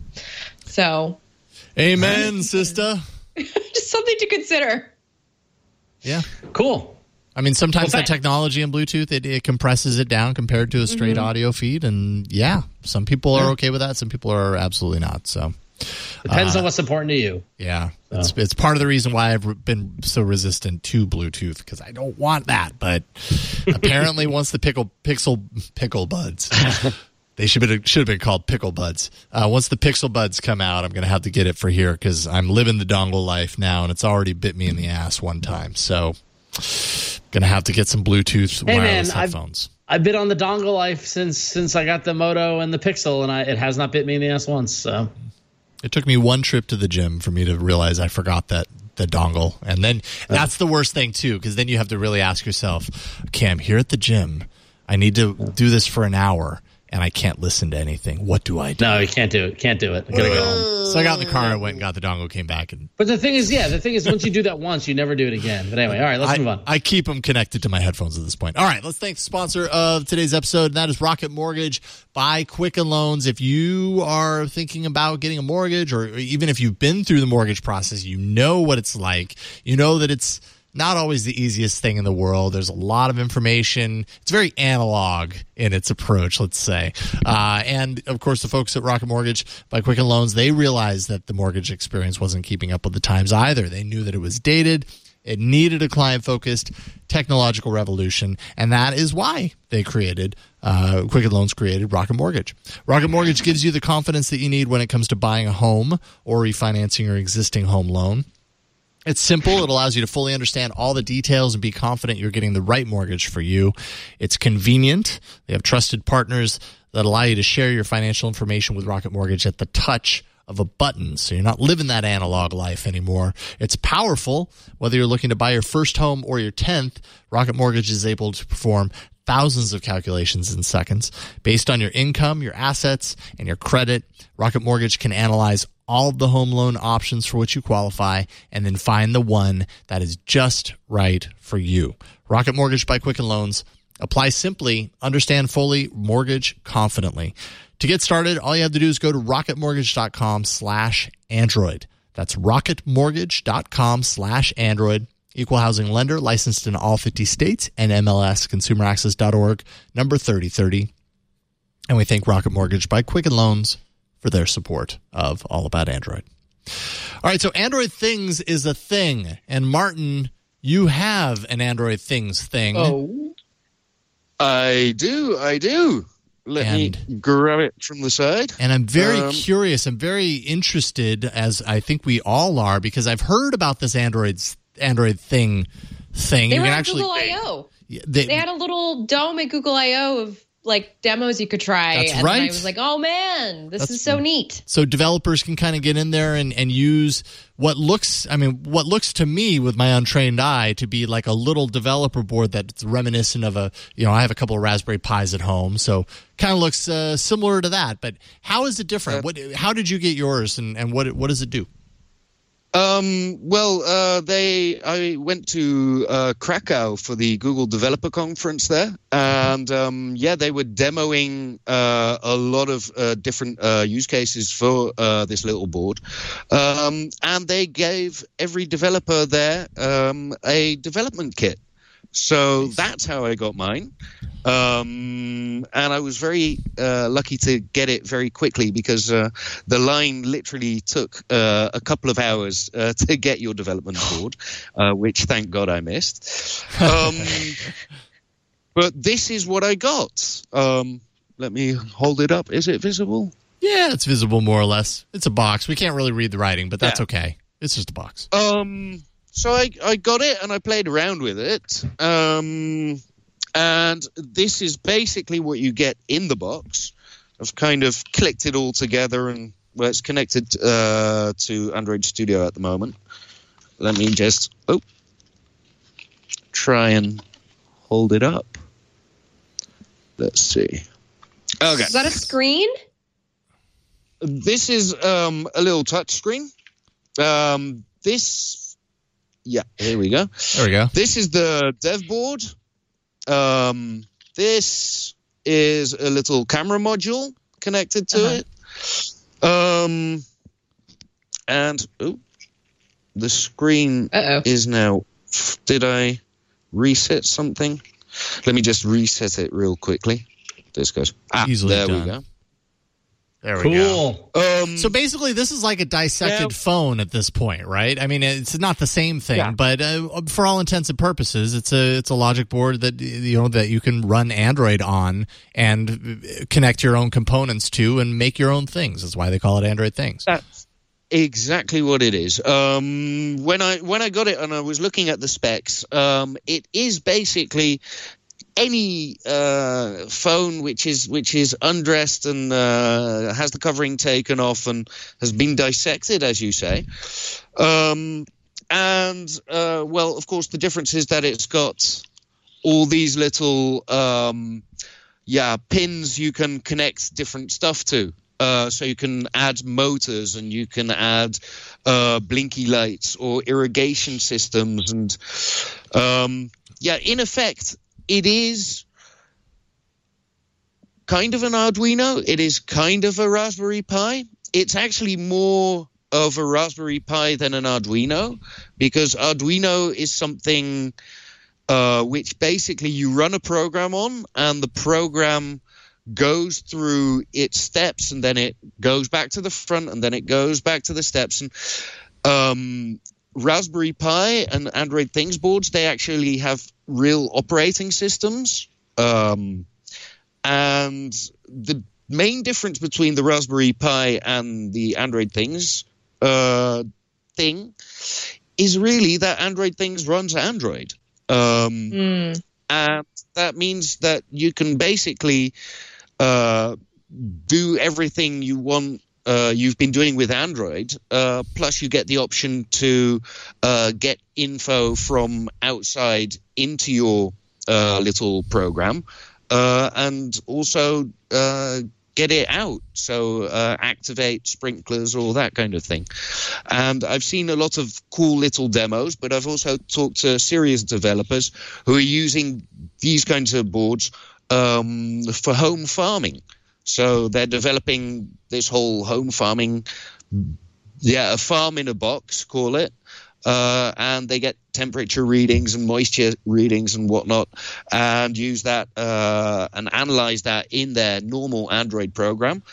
So. Amen, sister. Just something to consider. Yeah. Cool. I mean, sometimes that technology in Bluetooth, it compresses it down compared to a straight audio feed. And, some people are okay with that. Some people are absolutely not. So. Depends on what's important to you. Yeah. So. It's part of the reason why I've been so resistant to Bluetooth, because I don't want that. But apparently once the Pickle Buds, they should have been called Pickle Buds. Once the Pixel Buds come out, I'm going to have to get it for here because I'm living the dongle life now, and it's already bit me in the ass one time. So going to have to get some Bluetooth wireless headphones. I've been on the dongle life since I got the Moto and the Pixel, and it has not bit me in the ass once. So. It took me one trip to the gym for me to realize I forgot the dongle. And then that's the worst thing, too, because then you have to really ask yourself, okay, I'm here at the gym. I need to do this for an hour, and I can't listen to anything. What do I do? No, you can't do it. Can't do it. I gotta go home. So I got in the car, I went and got the dongle, came back. But the thing is, once you do that once, you never do it again. But anyway, all right, let's move on. I keep them connected to my headphones at this point. All right, let's thank the sponsor of today's episode, and that is Rocket Mortgage by Quicken Loans. If you are thinking about getting a mortgage, or even if you've been through the mortgage process, you know what it's like. You know that it's not always the easiest thing in the world. There's a lot of information. It's very analog in its approach, let's say. And, of course, the folks at Rocket Mortgage by Quicken Loans, they realized that the mortgage experience wasn't keeping up with the times either. They knew that it was dated. It needed a client-focused technological revolution, and that is why they created Quicken Loans created Rocket Mortgage. Rocket Mortgage gives you the confidence that you need when it comes to buying a home or refinancing your existing home loan. It's simple. It allows you to fully understand all the details and be confident you're getting the right mortgage for you. It's convenient. They have trusted partners that allow you to share your financial information with Rocket Mortgage at the touch of a button, so you're not living that analog life anymore. It's powerful. Whether you're looking to buy your first home or your 10th, Rocket Mortgage is able to perform thousands of calculations in seconds. Based on your income, your assets, and your credit, Rocket Mortgage can analyze all of the home loan options for which you qualify and then find the one that is just right for you. Rocket Mortgage by Quicken Loans. Apply simply, understand fully, mortgage confidently. To get started, all you have to do is go to rocketmortgage.com/Android. That's rocketmortgage.com/Android. Equal housing lender, licensed in all 50 states, and MLS, consumeraccess.org, number 3030. And we thank Rocket Mortgage by Quicken Loans for their support of All About Android. All right, so Android Things is a thing. And Martin, you have an Android Things thing. Oh, I do. Let me grab it from the side. And I'm very curious. I'm very interested, as I think we all are, because I've heard about this Android thing. They were on Google I/O. They had a little dome at Google I/O of like demos you could try. That's right. And I was like, oh man, this is so neat. So developers can kind of get in there and use what looks to me with my untrained eye to be like a little developer board that's reminiscent of I have a couple of Raspberry Pis at home, so kind of looks similar to that. But how is it different? How did you get yours, and what does it do? I went to Krakow for the Google Developer Conference there, and they were demoing a lot of different use cases for this little board, and they gave every developer there a development kit. So that's how I got mine. And I was very lucky to get it very quickly because the line literally took a couple of hours to get your development board, which thank God I missed. But this is what I got. Let me hold it up. Is it visible? Yeah, it's visible more or less. It's a box. We can't really read the writing, but that's okay. It's just a box. So I got it and I played around with it. And this is basically what you get in the box. I've kind of clicked it all together, and it's connected to Android Studio at the moment. Let me just try and hold it up. Let's see. Okay. Is that a screen? This is a little touch screen. Here we go. There we go. This is the dev board. This is a little camera module connected to it. And the screen is now. Did I reset something? Let me just reset it real quickly. This goes. Easily there done. we go. There we go. So basically, this is like a dissected phone at this point, right? I mean, it's not the same thing, but for all intents and purposes, it's a logic board that that you can run Android on and connect your own components to and make your own things. That's why they call it Android Things. That's exactly what it is. When I got it and I was looking at the specs, it is basically any phone which is undressed and has the covering taken off and has been dissected, as you say. Of course, the difference is that it's got all these little pins you can connect different stuff to. So you can add motors and you can add blinky lights or irrigation systems. And in effect, it is kind of an Arduino. It is kind of a Raspberry Pi. It's actually more of a Raspberry Pi than an Arduino, because Arduino is something which basically you run a program on, and the program goes through its steps, and then it goes back to the front, and then it goes back to the steps. And Raspberry Pi and Android Things boards, they actually have real operating systems. And the main difference between the Raspberry Pi and the Android Things thing is really that Android Things runs Android. And that means that you can basically do everything you want. You've been doing with Android, plus you get the option to get info from outside into your little program, and also get it out. So activate sprinklers, all that kind of thing. And I've seen a lot of cool little demos, but I've also talked to serious developers who are using these kinds of boards for home farming. So they're developing this whole home farming, a farm in a box, call it. And they get temperature readings and moisture readings and whatnot, and use that and analyze that in their normal Android program.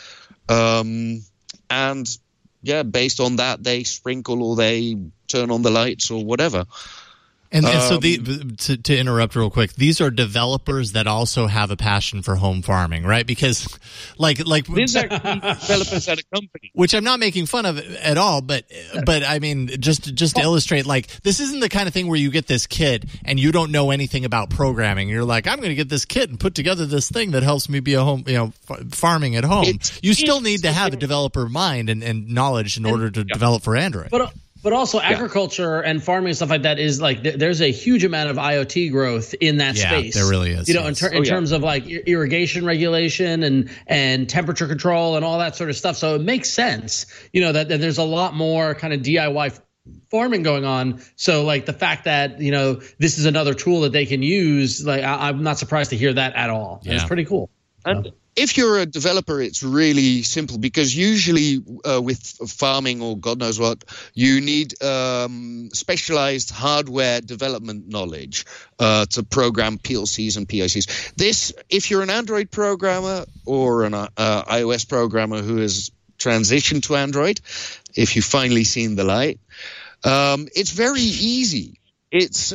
And based on that, they sprinkle or they turn on the lights or whatever. And so to interrupt real quick, these are developers that also have a passion for home farming, right? Because like these are developers at a company, which I'm not making fun of at all, but I mean, just to illustrate, like, this isn't the kind of thing where you get this kit and you don't know anything about programming. You're like, I'm going to get this kit and put together this thing that helps me be a home, farming at home. You still need to have a developer mind and knowledge in order to develop for Android. But also agriculture and farming and stuff like that is like there's a huge amount of IoT growth in that space. There really is. In terms of like irrigation regulation and temperature control and all that sort of stuff. So it makes sense, that there's a lot more kind of DIY farming going on. So like the fact that, this is another tool that they can use, like I'm not surprised to hear that at all. Yeah. It's pretty cool. And if you're a developer, it's really simple, because usually with farming or God knows what, you need specialized hardware development knowledge to program PLCs and PICs. This, if you're an Android programmer or an iOS programmer who has transitioned to Android, if you've finally seen the light, it's very easy. It's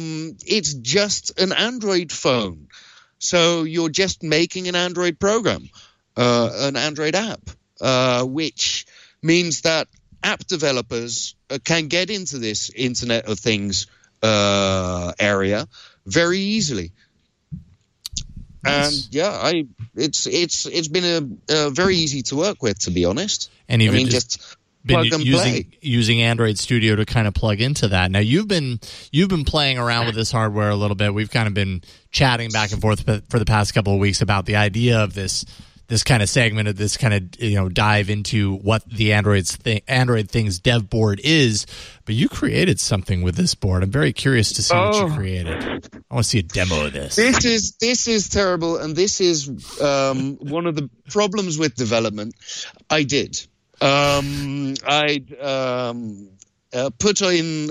just an Android phone. So you're just making an Android program, an Android app, which means that app developers can get into this Internet of Things area very easily. Nice. And it's been a very easy to work with, to be honest. And even just plug and play. Using Android Studio to kind of plug into that. Now you've been playing around with this hardware a little bit. We've kind of been chatting back and forth for the past couple of weeks about the idea of this kind of segment, of this kind of dive into what the Android Things dev board is. But you created something with this board. I'm very curious to see what you created. I want to see a demo of this. This is terrible, and this is one of the problems with development. I put in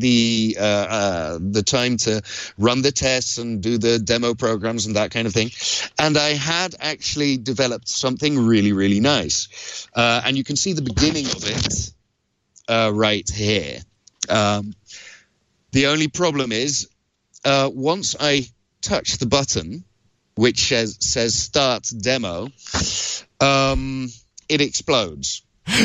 the time to run the tests and do the demo programs and that kind of thing. And I had actually developed something really, really nice. And you can see the beginning of it right here. The only problem is once I touch the button, which says Start Demo, it explodes.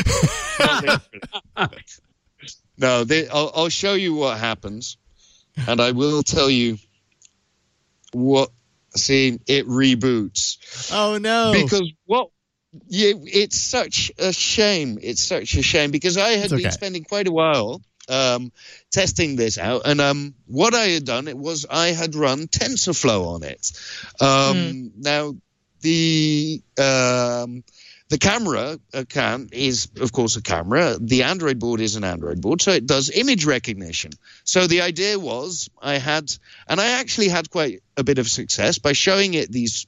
No, I'll show you what happens, and I will tell you what. See, it reboots. Oh no! Because it's such a shame. It's such a shame because I had been spending quite a while testing this out, and what I had done was I had run TensorFlow on it. Now the camera is, of course, a camera. The Android board is an Android board, so it does image recognition. So the idea was I actually had quite a bit of success by showing it these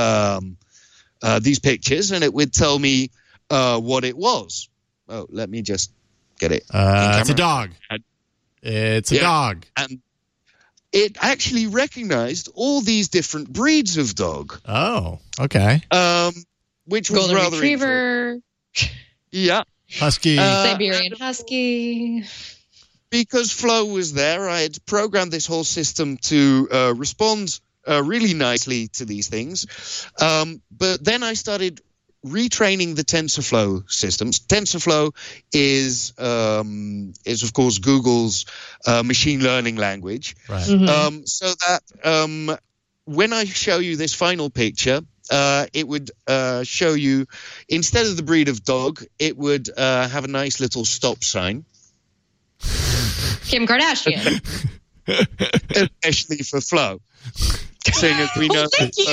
pictures, and it would tell me what it was. Oh, let me just get it. It's a dog. It's a dog. And it actually recognized all these different breeds of dog. Oh, okay. Which was Golden rather Retriever. Yeah. Husky. Siberian Husky. Because Flow was there, I had programmed this whole system to respond really nicely to these things. But then I started retraining the TensorFlow systems. TensorFlow is of course Google's machine learning language. Right. So that when I show you this final picture, it would show you, instead of the breed of dog, it would have a nice little stop sign. Kim Kardashian. Especially for Flo. Seeing as we know.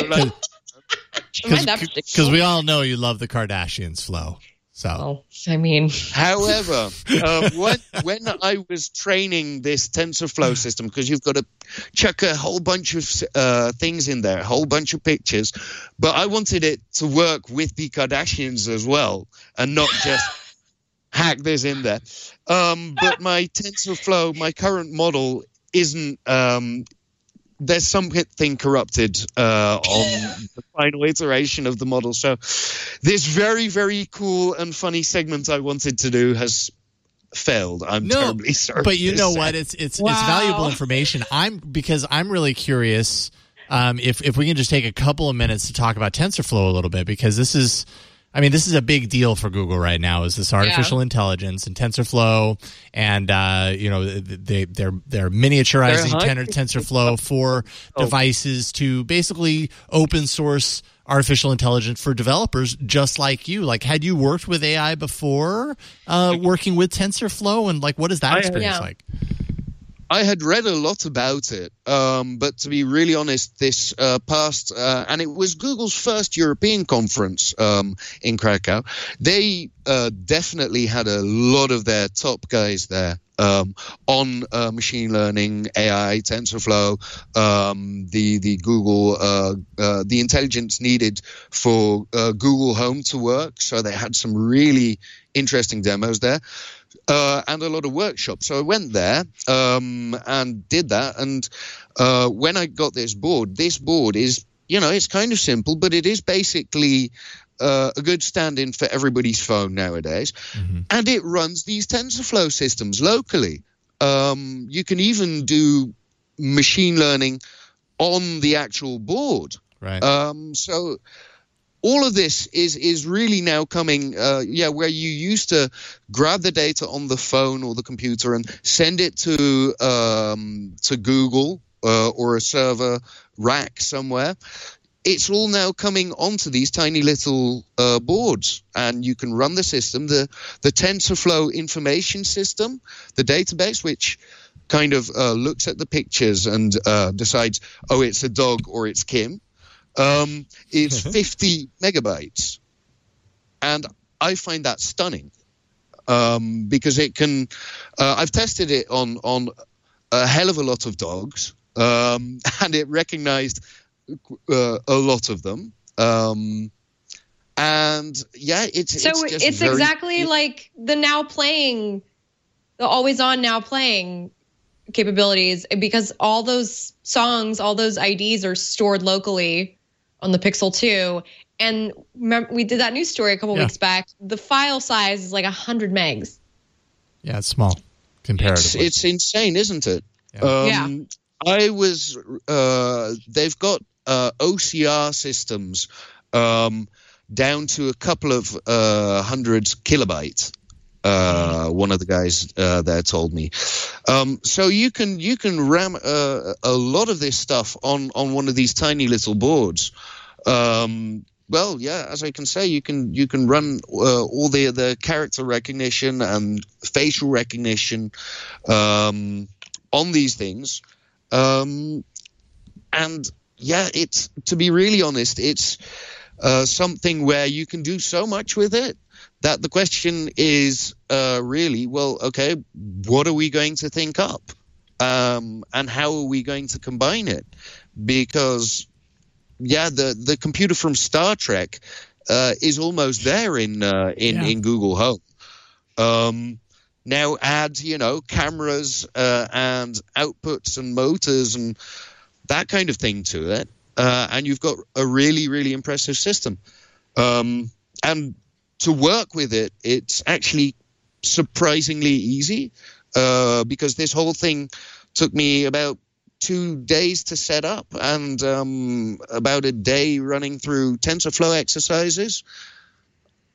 Because we all know you love the Kardashians, Flo. So, well, I mean, however, when I was training this TensorFlow system, because you've got to chuck a whole bunch of things in there, a whole bunch of pictures, but I wanted it to work with the Kardashians as well, and not just hack this in there. But my TensorFlow, my current model, isn't. There's something corrupted on the final iteration of the model. So this very, very cool and funny segment I wanted to do has failed. I'm terribly sorry. But you know what? It's valuable information. I'm really curious if we can just take a couple of minutes to talk about TensorFlow a little bit, because this is a big deal for Google right now, is this artificial intelligence and TensorFlow, and they're miniaturizing TensorFlow for devices to basically open source artificial intelligence for developers just like you. Like, had you worked with AI before, working with TensorFlow, and like, what is that experience like? I had read a lot about it, but to be really honest, this past, and it was Google's first European conference in Krakow. They definitely had a lot of their top guys there on machine learning, AI, TensorFlow, the Google, the intelligence needed for Google Home to work. So they had some really interesting demos there. And a lot of workshops. So I went there and did that. And when I got this board is, it's kind of simple, but it is basically a good stand-in for everybody's phone nowadays. Mm-hmm. And it runs these TensorFlow systems locally. You can even do machine learning on the actual board. Right. So all of this is really now coming, where you used to grab the data on the phone or the computer and send it to Google or a server rack somewhere. It's all now coming onto these tiny little boards, and you can run the system. The TensorFlow information system, the database, which kind of looks at the pictures and decides, oh, it's a dog or it's Kim. Is 50 megabytes. And I find that stunning because it can I've tested it on a hell of a lot of dogs, and it recognized a lot now them. And yeah, it's exactly like the always on now playing capabilities, because all those songs, all those IDs are stored locally on the Pixel 2. And remember, we did that news story a couple weeks back. The file size is like 100 megs. Yeah, it's small comparatively. It's insane, isn't it? Yeah. I was they've got OCR systems down to a couple of hundreds kilobytes. One of the guys there told me. So you can ram a lot of this stuff on one of these tiny little boards. Well, yeah, as I can say, you can run all the character recognition and facial recognition on these things. And yeah, it's, to be really honest, it's something where you can do so much with it that the question is really, well, okay, what are we going to think up? And how are we going to combine it? Because, yeah, the computer from Star Trek is almost there in Google Home. Now add, cameras and outputs and motors and that kind of thing to it, and you've got a really, really impressive system. And to work with it, it's actually surprisingly easy because this whole thing took me about 2 days to set up and about a day running through TensorFlow exercises.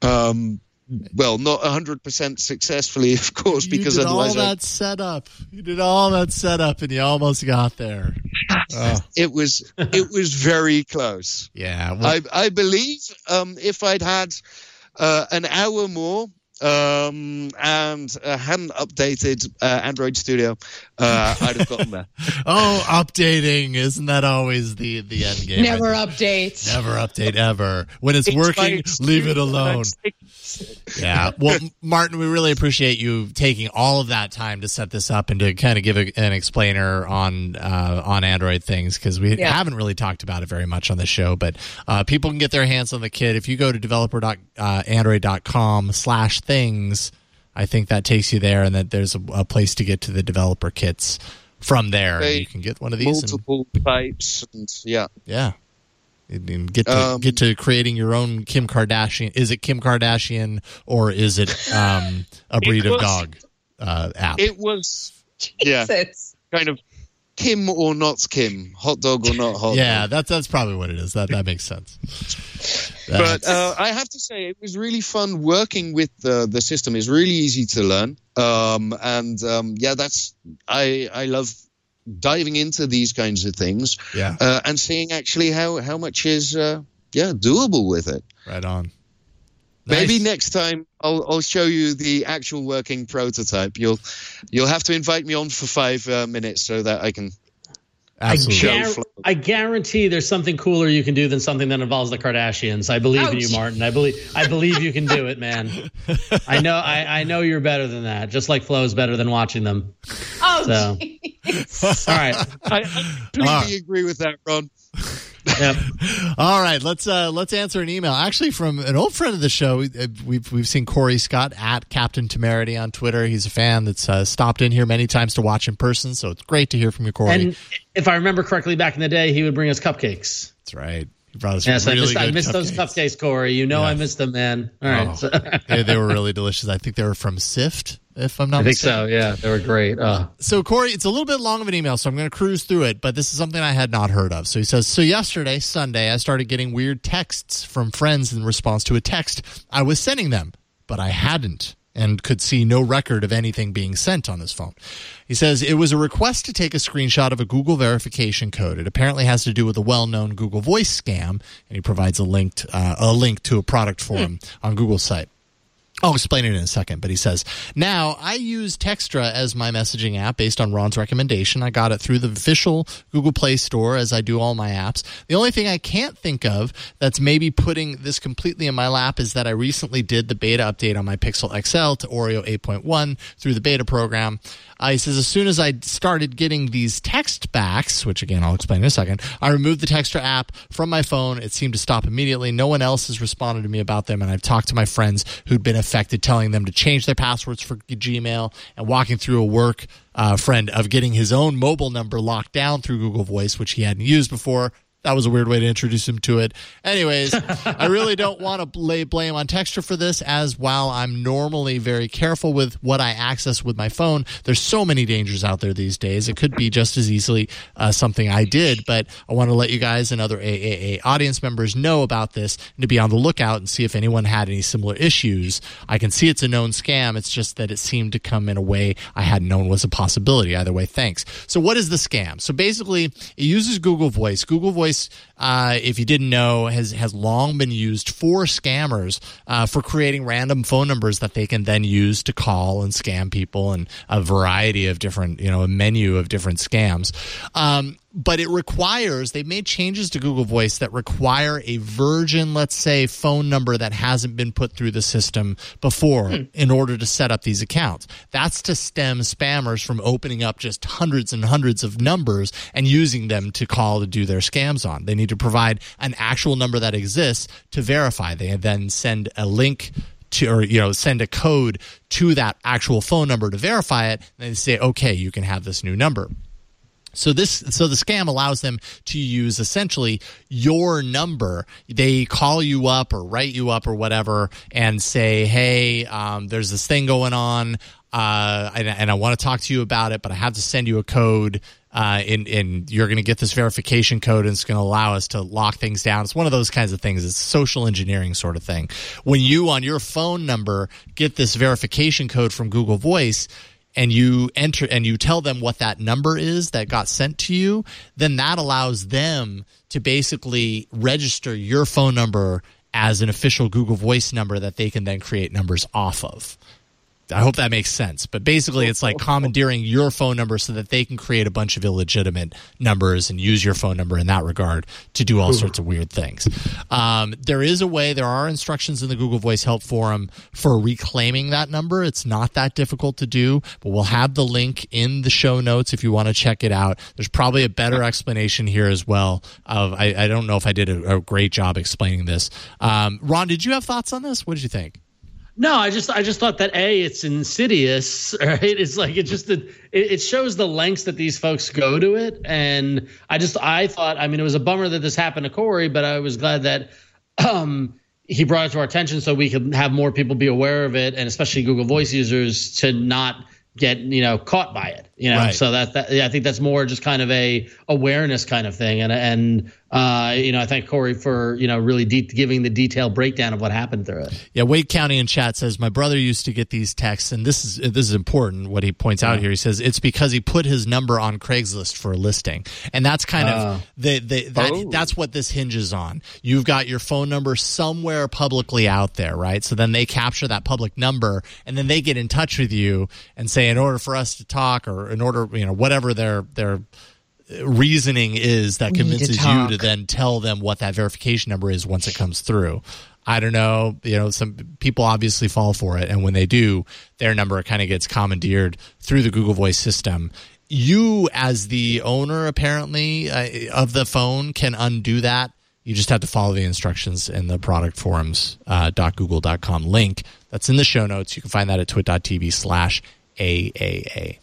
Well, not 100% successfully, of course, because you did otherwise all that setup. You did all that setup, and you almost got there. it was very close. Yeah, well, I believe if I'd had an hour more and hadn't updated Android Studio, I'd have gotten there. Oh, updating. Isn't that always the end game? Never update. Never update ever. When it's working, leave it alone. Yeah. Well, Martin, we really appreciate you taking all of that time to set this up and to kind of give an explainer on Android things, because we haven't really talked about it very much on the show, but people can get their hands on the kit. If you go to developer.android.com/things, I think that takes you there, and that there's a place to get to the developer kits from there. And you can get one of these. Multiple types, and yeah. And get to creating your own Kim Kardashian. Is it Kim Kardashian or is it a breed of dog app? It was, kind of Kim or not Kim, hot dog or not hot dog. That's probably what it is. That makes sense. But I have to say, it was really fun working with the system. It's really easy to learn, I love diving into these kinds of things, and seeing actually how much is doable with it. Right on. Maybe next time I'll show you the actual working prototype. You'll have to invite me on for 5 minutes so that I can. Absolutely. I guarantee there's something cooler you can do than something that involves the Kardashians. I believe in you, Martin. I believe you can do it, man. I know you're better than that. Just like Flo's better than watching them. Oh, so. All right. I completely agree with that, Ron. Yep. All right, let's answer an email actually from an old friend of the show. We've seen Corey Scott at Captain Temerity on Twitter. He's a fan that's stopped in here many times to watch in person, so it's great to hear from you, Corey. And if I remember correctly, back in the day, he would bring us cupcakes. That's right. He brought us I missed those cupcakes, Corey. I missed them, man. All right. They were really delicious. I think they were from Sift, if I'm not mistaken. I think so, yeah. They were great. So, Corey, it's a little bit long of an email, so I'm going to cruise through it, but this is something I had not heard of. So he says, yesterday, Sunday, I started getting weird texts from friends in response to a text I was sending them, but I hadn't, and could see no record of anything being sent on his phone. He says, it was a request to take a screenshot of a Google verification code. It apparently has to do with a well-known Google Voice scam, and he provides a link to a product for him on Google's site. I'll explain it in a second, but he says, now, I use Textra as my messaging app based on Ron's recommendation. I got it through the official Google Play Store, as I do all my apps. The only thing I can't think of that's maybe putting this completely in my lap is that I recently did the beta update on my Pixel XL to Oreo 8.1 through the beta program. He says, as soon as I started getting these text backs, which again I'll explain in a second, I removed the Textra app from my phone. It seemed to stop immediately. No one else has responded to me about them, and I've talked to my friends who'd been affected, telling them to change their passwords for Gmail, and walking through a work friend of getting his own mobile number locked down through Google Voice, which he hadn't used before. That was a weird way to introduce him to it. Anyways, I really don't want to lay blame on Textra for this, as while I'm normally very careful with what I access with my phone, there's so many dangers out there these days. It could be just as easily something I did, but I want to let you guys and other AAA audience members know about this and to be on the lookout and see if anyone had any similar issues. I can see it's a known scam. It's just that it seemed to come in a way I hadn't known was a possibility. Either way, thanks. So what is the scam? So basically, it uses Google Voice. Google Voice, if you didn't know, has long been used for scammers for creating random phone numbers that they can then use to call and scam people, and a variety of different, a menu of different scams. But it requires, they've made changes to Google Voice that require a virgin, let's say, phone number that hasn't been put through the system before in order to set up these accounts. That's to stem spammers from opening up just hundreds and hundreds of numbers and using them to call to do their scams on. They need to provide an actual number that exists to verify. They then send a link to, or send a code to that actual phone number to verify it, and they say, okay, you can have this new number. So the scam allows them to use essentially your number. They call you up or write you up or whatever and say, hey, there's this thing going on, and I want to talk to you about it, but I have to send you a code and you're going to get this verification code, and it's going to allow us to lock things down. It's one of those kinds of things. It's social engineering sort of thing. When you, on your phone number, get this verification code from Google Voice, and you enter and you tell them what that number is that got sent to you, then that allows them to basically register your phone number as an official Google Voice number that they can then create numbers off of. I hope that makes sense. But basically, it's like commandeering your phone number so that they can create a bunch of illegitimate numbers and use your phone number in that regard to do all sorts of weird things. There is a way. There are instructions in the Google Voice Help Forum for reclaiming that number. It's not that difficult to do, but we'll have the link in the show notes if you want to check it out. There's probably a better explanation here as well. I don't know if I did a great job explaining this. Ron, did you have thoughts on this? What did you think? No, I just thought that it's insidious, right? It's like it shows the lengths that these folks go to it, and I thought, I mean, it was a bummer that this happened to Corey, but I was glad that he brought it to our attention so we could have more people be aware of it, and especially Google Voice users to not get caught by it, Right. So I think that's more just kind of a awareness kind of thing, and I thank Corey for really giving the detailed breakdown of what happened through it. Yeah, Wade County in chat says my brother used to get these texts, and this is important. What he points out here, he says it's because he put his number on Craigslist for a listing, and that's kind of that's what this hinges on. You've got your phone number somewhere publicly out there, right? So then they capture that public number, and then they get in touch with you and say, in order for us to talk, or in order, whatever their reasoning is that convinces you to then tell them what that verification number is once it comes through. I don't know. Some people obviously fall for it, and when they do, their number kind of gets commandeered through the Google Voice system. You, as the owner, apparently, of the phone, can undo that. You just have to follow the instructions in the product forums.google.com link. That's in the show notes. You can find that at twit.tv/AAA.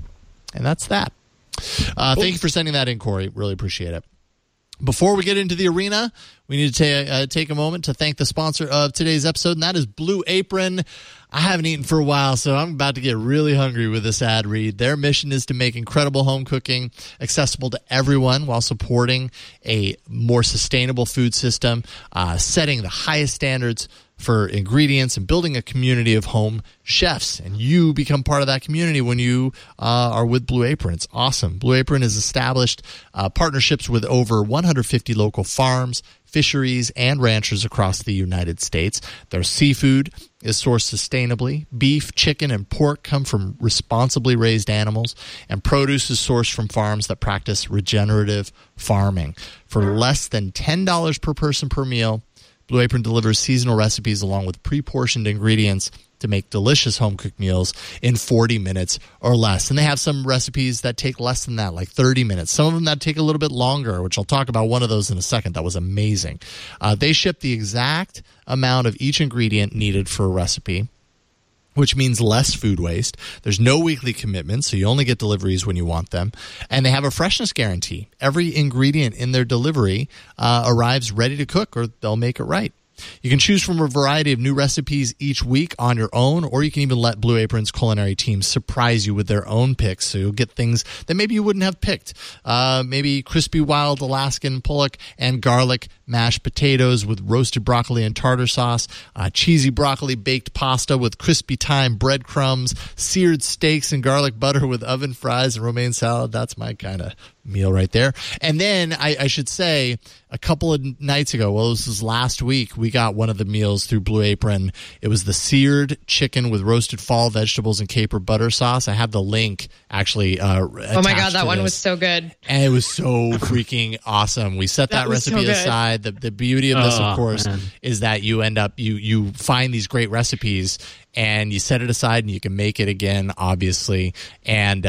And that's that. Thank you for sending that in, Corey. Really appreciate it. Before we get into the arena, we need to take a moment to thank the sponsor of today's episode, and that is Blue Apron. I haven't eaten for a while, so I'm about to get really hungry with this ad read. Their mission is to make incredible home cooking accessible to everyone while supporting a more sustainable food system, setting the highest standards for ingredients, and building a community of home chefs. And you become part of that community when you are with Blue Apron. It's awesome. Blue Apron has established partnerships with over 150 local farms, fisheries, and ranchers across the United States. Their seafood is sourced sustainably. Beef, chicken, and pork come from responsibly raised animals, and produce is sourced from farms that practice regenerative farming. For less than $10 per person per meal, Blue Apron delivers seasonal recipes along with pre-portioned ingredients to make delicious home-cooked meals in 40 minutes or less. And they have some recipes that take less than that, like 30 minutes. Some of them that take a little bit longer, which I'll talk about one of those in a second. That was amazing. They ship the exact amount of each ingredient needed for a recipe, which means less food waste. There's no weekly commitment, so you only get deliveries when you want them. And they have a freshness guarantee. Every ingredient in their delivery arrives ready to cook, or they'll make it right. You can choose from a variety of new recipes each week on your own, or you can even let Blue Apron's culinary team surprise you with their own picks, so you'll get things that maybe you wouldn't have picked. Maybe crispy wild Alaskan pollock and garlic mashed potatoes with roasted broccoli and tartar sauce, cheesy broccoli baked pasta with crispy thyme breadcrumbs, seared steaks and garlic butter with oven fries and romaine salad. That's my kind of meal right there. And then I should say, a couple of nights ago, well, this was last week, we got one of the meals through Blue Apron. It was the seared chicken with roasted fall vegetables and caper butter sauce. I have the link actually oh my God, that one was so good. And it was so freaking awesome. We set that recipe aside. The beauty of this, of course, is that you end up, you find these great recipes and you set it aside and you can make it again, obviously. And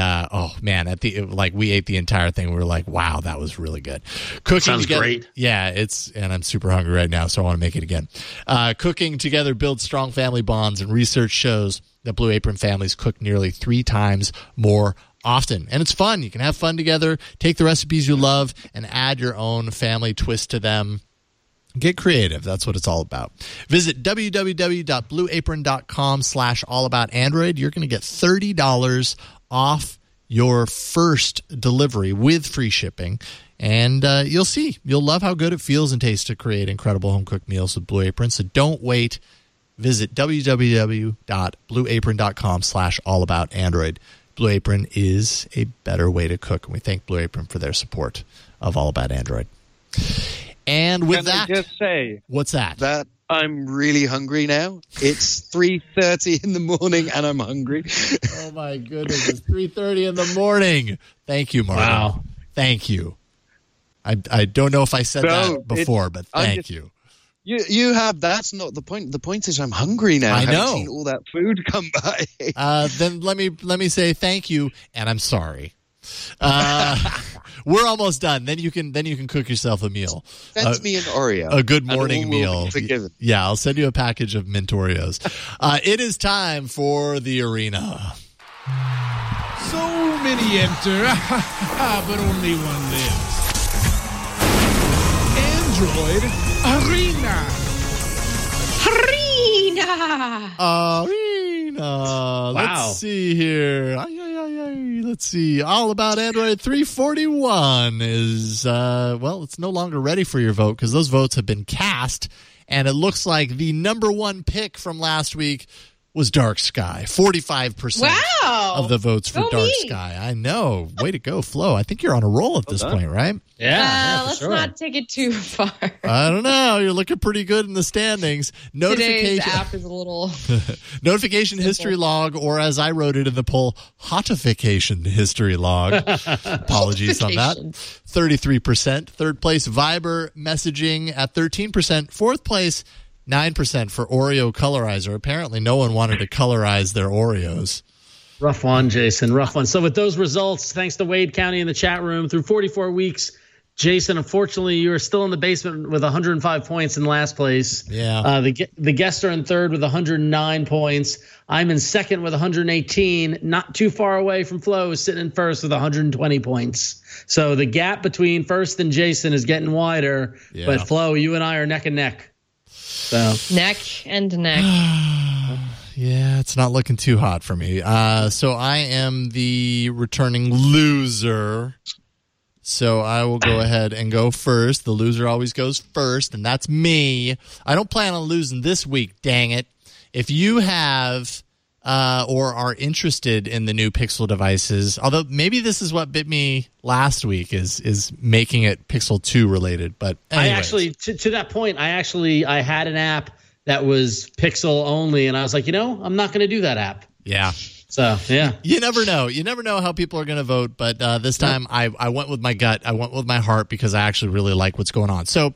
we ate the entire thing. We were like, wow, that was really good. Cooking sounds together, great. Yeah, and I'm super hungry right now, so I want to make it again. Cooking together builds strong family bonds, and research shows that Blue Apron families cook nearly 3 times more often. And it's fun. You can have fun together, take the recipes you love, and add your own family twist to them. Get creative. That's what it's all about. Visit www.blueapron.com/allaboutandroid. You're going to get $30 off your first delivery with free shipping. And you'll see. You'll love how good it feels and tastes to create incredible home-cooked meals with Blue Apron. So don't wait. Visit www.blueapron.com/allaboutandroid. Blue Apron is a better way to cook. And we thank Blue Apron for their support of All About Android. And with Can I just say, what's that? That I'm really hungry now. It's 3:30 in the morning and I'm hungry. Oh, my goodness. It's 3:30 in the morning. Thank you, Mark. Wow. Thank you. I don't know if I said that before, but thank you. You have. That's not the point. The point is I'm hungry now. I know. haven't seen all that food come by. Then let me say thank you, and I'm sorry. We're almost done. Then you can cook yourself a meal. Send me an Oreo. A good morning meal. Forgiven. Yeah, I'll send you a package of mint Oreos. It is time for the arena. So many enter, but only one lives. Android Arena. Arena. Let's see here. Let's see. All About Android 341 is, it's no longer ready for your vote because those votes have been cast. And it looks like the number one pick from last week was Dark Sky. 45% of the votes for Dark Sky. I know. Way to go, Flo. I think you're on a roll at this point, right? Yeah. Let's not take it too far. I don't know. You're looking pretty good in the standings. Today's app is a little notification simple. history log, or as I wrote it in the poll, hotification history log. Apologies on that. 33%. Third place, Viber messaging at 13%. Fourth place, 9% for Oreo colorizer. Apparently no one wanted to colorize their Oreos. Rough one, Jason. Rough one. So with those results, thanks to Wade County in the chat room, through 44 weeks, Jason, unfortunately, you are still in the basement with 105 points in last place. Yeah. The guests are in third with 109 points. I'm in second with 118. Not too far away from Flo, is sitting in first with 120 points. So the gap between first and Jason is getting wider. Yeah. But Flo, you and I are neck and neck. So neck and neck. Yeah, it's not looking too hot for me. So I am the returning loser. So I will go ahead and go first. The loser always goes first, and that's me. I don't plan on losing this week, dang it. If you have or are interested in the new Pixel devices, although maybe this is what bit me last week is making it Pixel 2 related. But anyways. I actually, to that point, I had an app that was Pixel only, and I was like, I'm not going to do that app. Yeah. So, yeah. You never know. You never know how people are going to vote, but this time I went with my gut. I went with my heart because I actually really like what's going on. So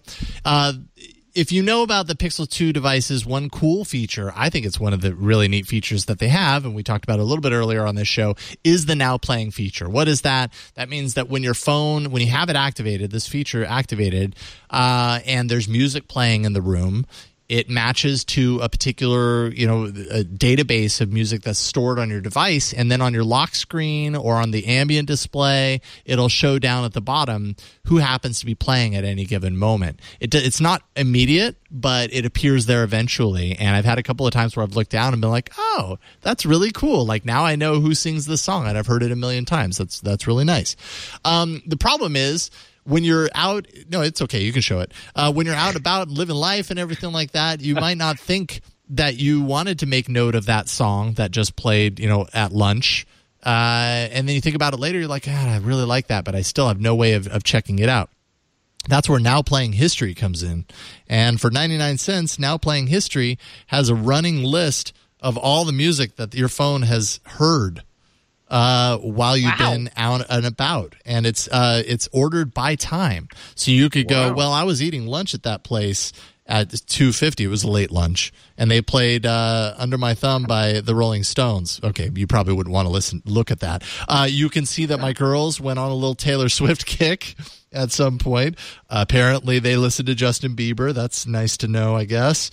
if you know about the Pixel 2 devices, one cool feature, I think it's one of the really neat features that they have, and we talked about it a little bit earlier on this show, is the Now Playing feature. What is that? That means that when you have it activated, this feature activated, and there's music playing in the room, it matches to a particular, a database of music that's stored on your device, and then on your lock screen or on the ambient display, it'll show down at the bottom who happens to be playing at any given moment. It's not immediate, but it appears there eventually. And I've had a couple of times where I've looked down and been like, "Oh, that's really cool! Like now I know who sings this song, and I've heard it a million times. That's really nice." The problem is, when you're out, no, it's okay, you can show it. When you're out about living life and everything like that, you might not think that you wanted to make note of that song that just played, at lunch. And then you think about it later, you're like, I really like that, but I still have no way of checking it out. That's where Now Playing History comes in. And for 99 cents, Now Playing History has a running list of all the music that your phone has heard while you've been out and about, and it's ordered by time. So you could go, well, I was eating lunch at that place at 2:50. It was a late lunch, and they played Under My Thumb by the Rolling Stones. Okay, you probably wouldn't want to look at that. You can see that my girls went on a little Taylor Swift kick at some point. Apparently they listened to Justin Bieber. That's nice to know, I guess.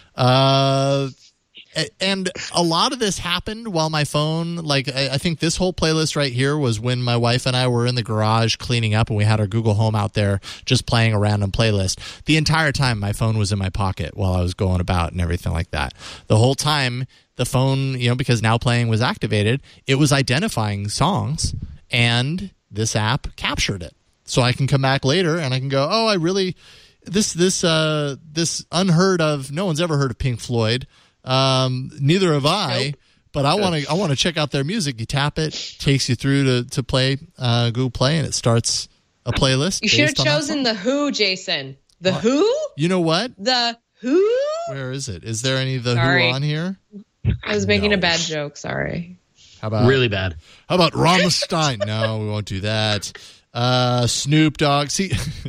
And a lot of this happened while my phone, I think this whole playlist right here was when my wife and I were in the garage cleaning up, and we had our Google Home out there just playing a random playlist. The entire time my phone was in my pocket while I was going about and everything like that. The whole time the phone, because Now Playing was activated, it was identifying songs and this app captured it. So I can come back later and I can go, oh, I really this unheard of. No one's ever heard of Pink Floyd. Neither have I. Nope. But I want to check out their music. You tap it, takes you through to play Google Play, and it starts a playlist. You should have chosen The Who, Jason. The Who? You know what? The Who? Where is it? Is there any The Who on here? I was making a bad joke. Sorry. How about really bad? How about Rammstein? No, we won't do that. Snoop Dogg. See,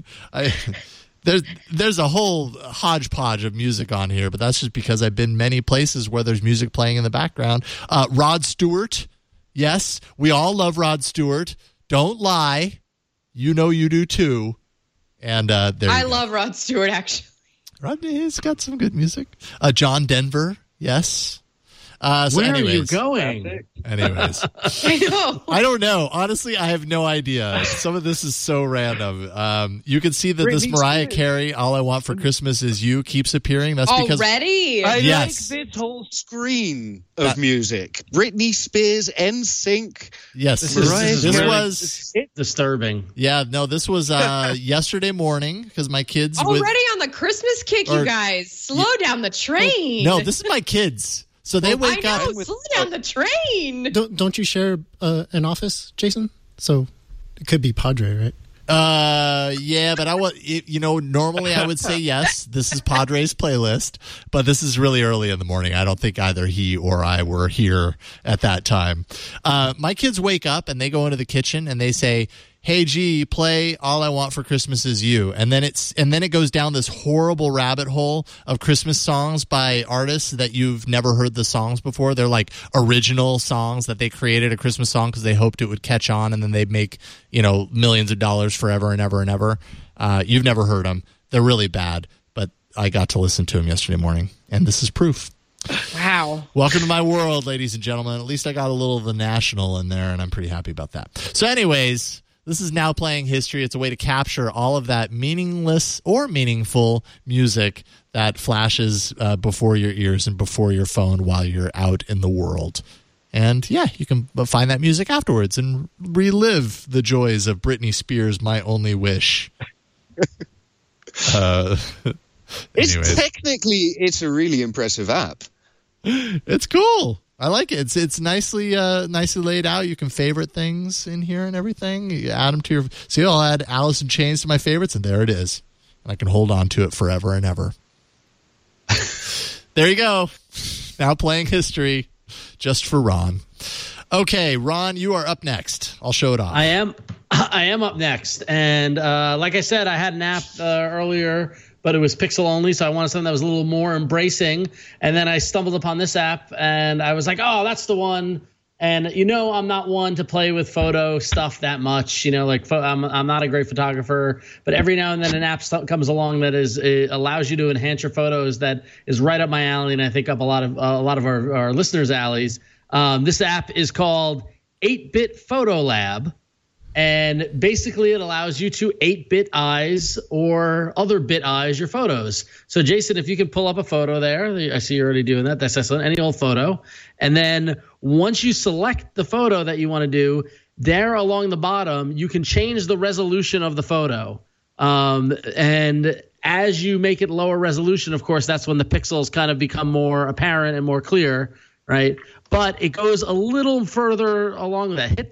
There's a whole hodgepodge of music on here, but that's just because I've been many places where there's music playing in the background. Rod Stewart. Yes, we all love Rod Stewart. Don't lie. You know you do too. And I love Rod Stewart, actually. He's got some good music. John Denver. Yes. Where are you going? Anyways. I know. I don't know. Honestly, I have no idea. Some of this is so random. You can see that this Mariah Carey, All I Want for Christmas Is You, keeps appearing. That's because already? I like this whole screen of music. Britney Spears, NSYNC. Yes. This was disturbing. Yeah, no, this was yesterday morning because my kids... Already on the Christmas kick, you guys. Slow down the train. No, this is my kids. So they wake up. Slow down the train. Don't you share an office, Jason? So it could be Padre, right? Yeah, but normally I would say yes. This is Padre's playlist, but this is really early in the morning. I don't think either he or I were here at that time. My kids wake up and they go into the kitchen and they say, "Hey G, play All I Want for Christmas Is You." And then it goes down this horrible rabbit hole of Christmas songs by artists that you've never heard the songs before. They're like original songs that they created a Christmas song because they hoped it would catch on, and then they'd make, millions of dollars forever and ever and ever. You've never heard them. They're really bad, but I got to listen to them yesterday morning, and this is proof. Wow. Welcome to my world, ladies and gentlemen. At least I got a little of the national in there, and I'm pretty happy about that. So anyways... This is Now Playing History. It's a way to capture all of that meaningless or meaningful music that flashes before your ears and before your phone while you're out in the world. And, yeah, you can find that music afterwards and relive the joys of Britney Spears' My Only Wish. It's a really impressive app. It's cool. I like it. It's nicely laid out. You can favorite things in here and everything. You add them to your... See, I'll add Alice in Chains to my favorites, and there it is. And I can hold on to it forever and ever. There you go. Now Playing History, just for Ron. Okay, Ron, you are up next. I'll show it off. I am up next. And like I said, I had an app earlier, but it was pixel only, so I wanted something that was a little more embracing. And then I stumbled upon this app, and I was like, oh, that's the one. And, I'm not one to play with photo stuff that much. I'm not a great photographer. But every now and then an app comes along that allows you to enhance your photos that is right up my alley, and I think up a lot of our listeners' alleys. This app is called 8-Bit Photo Lab. And basically, it allows you to 8-bit eyes or other bit eyes your photos. So, Jason, if you can pull up a photo there, I see you're already doing that. That's excellent. Any old photo. And then once you select the photo that you want to do, there along the bottom, you can change the resolution of the photo. And as you make it lower resolution, of course, that's when the pixels kind of become more apparent and more clear, right? But it goes a little further along with that. Hit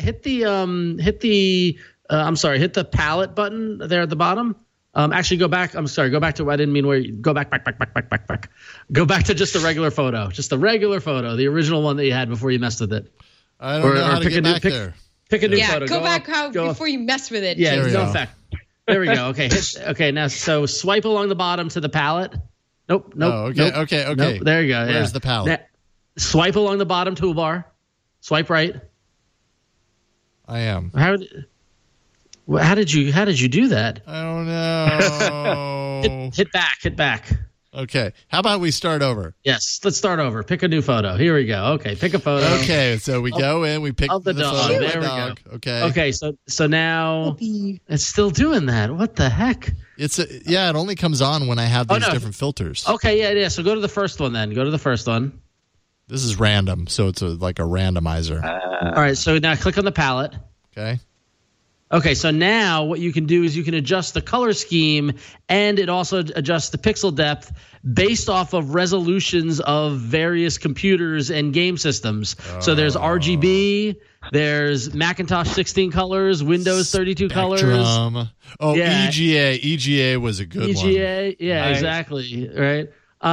the palette button there at the bottom. Actually, go back. I'm sorry. Go back to. I didn't mean where. Go back. Go back to just the regular photo. Just the regular photo, the original one that you had before you messed with it. I don't know how to get back there. Pick a new photo. Go back before you mess with it. Yeah, no effect. There we go. Okay. Okay. Now, so swipe along the bottom to the palette. Nope. Oh, okay. Nope. Okay. Nope, there you go. Where's the palette? Now, swipe along the bottom toolbar. Swipe right. I am. How did you do that? I don't know. Hit back. Okay. How about we start over? Yes, let's start over. Pick a new photo. Here we go. Okay, pick a photo. Okay, so we go in, we pick the dog. Photo there of the we dog. go. Okay, so now it's still doing that. What the heck? It only comes on when I have these different filters. Okay, yeah. So go to the first one then. Go to the first one. This is random, so it's like a randomizer. All right, so now click on the palette. Okay, so now what you can do is you can adjust the color scheme, and it also adjusts the pixel depth based off of resolutions of various computers and game systems. So there's RGB, there's Macintosh 16 colors, Windows 32 colors. Oh, yeah. EGA was a good one. EGA, yeah, nice. Exactly, right?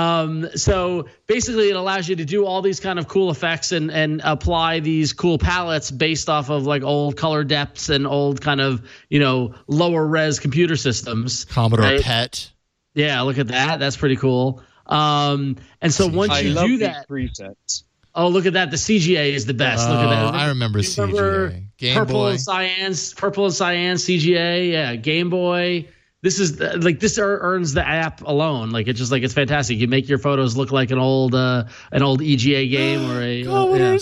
So basically it allows you to do all these kind of cool effects and apply these cool palettes based off of like old color depths and old kind of, lower res computer systems. Commodore PET. Yeah, look at that. That's pretty cool. And so once you do that, presets. Oh, look at that. The CGA is the best. Look at that. I remember CGA. Game purple Boy. And cyan CGA. Yeah, Game Boy. This is this earns the app alone. Like it's fantastic. You make your photos look like an old EGA game or a Commodore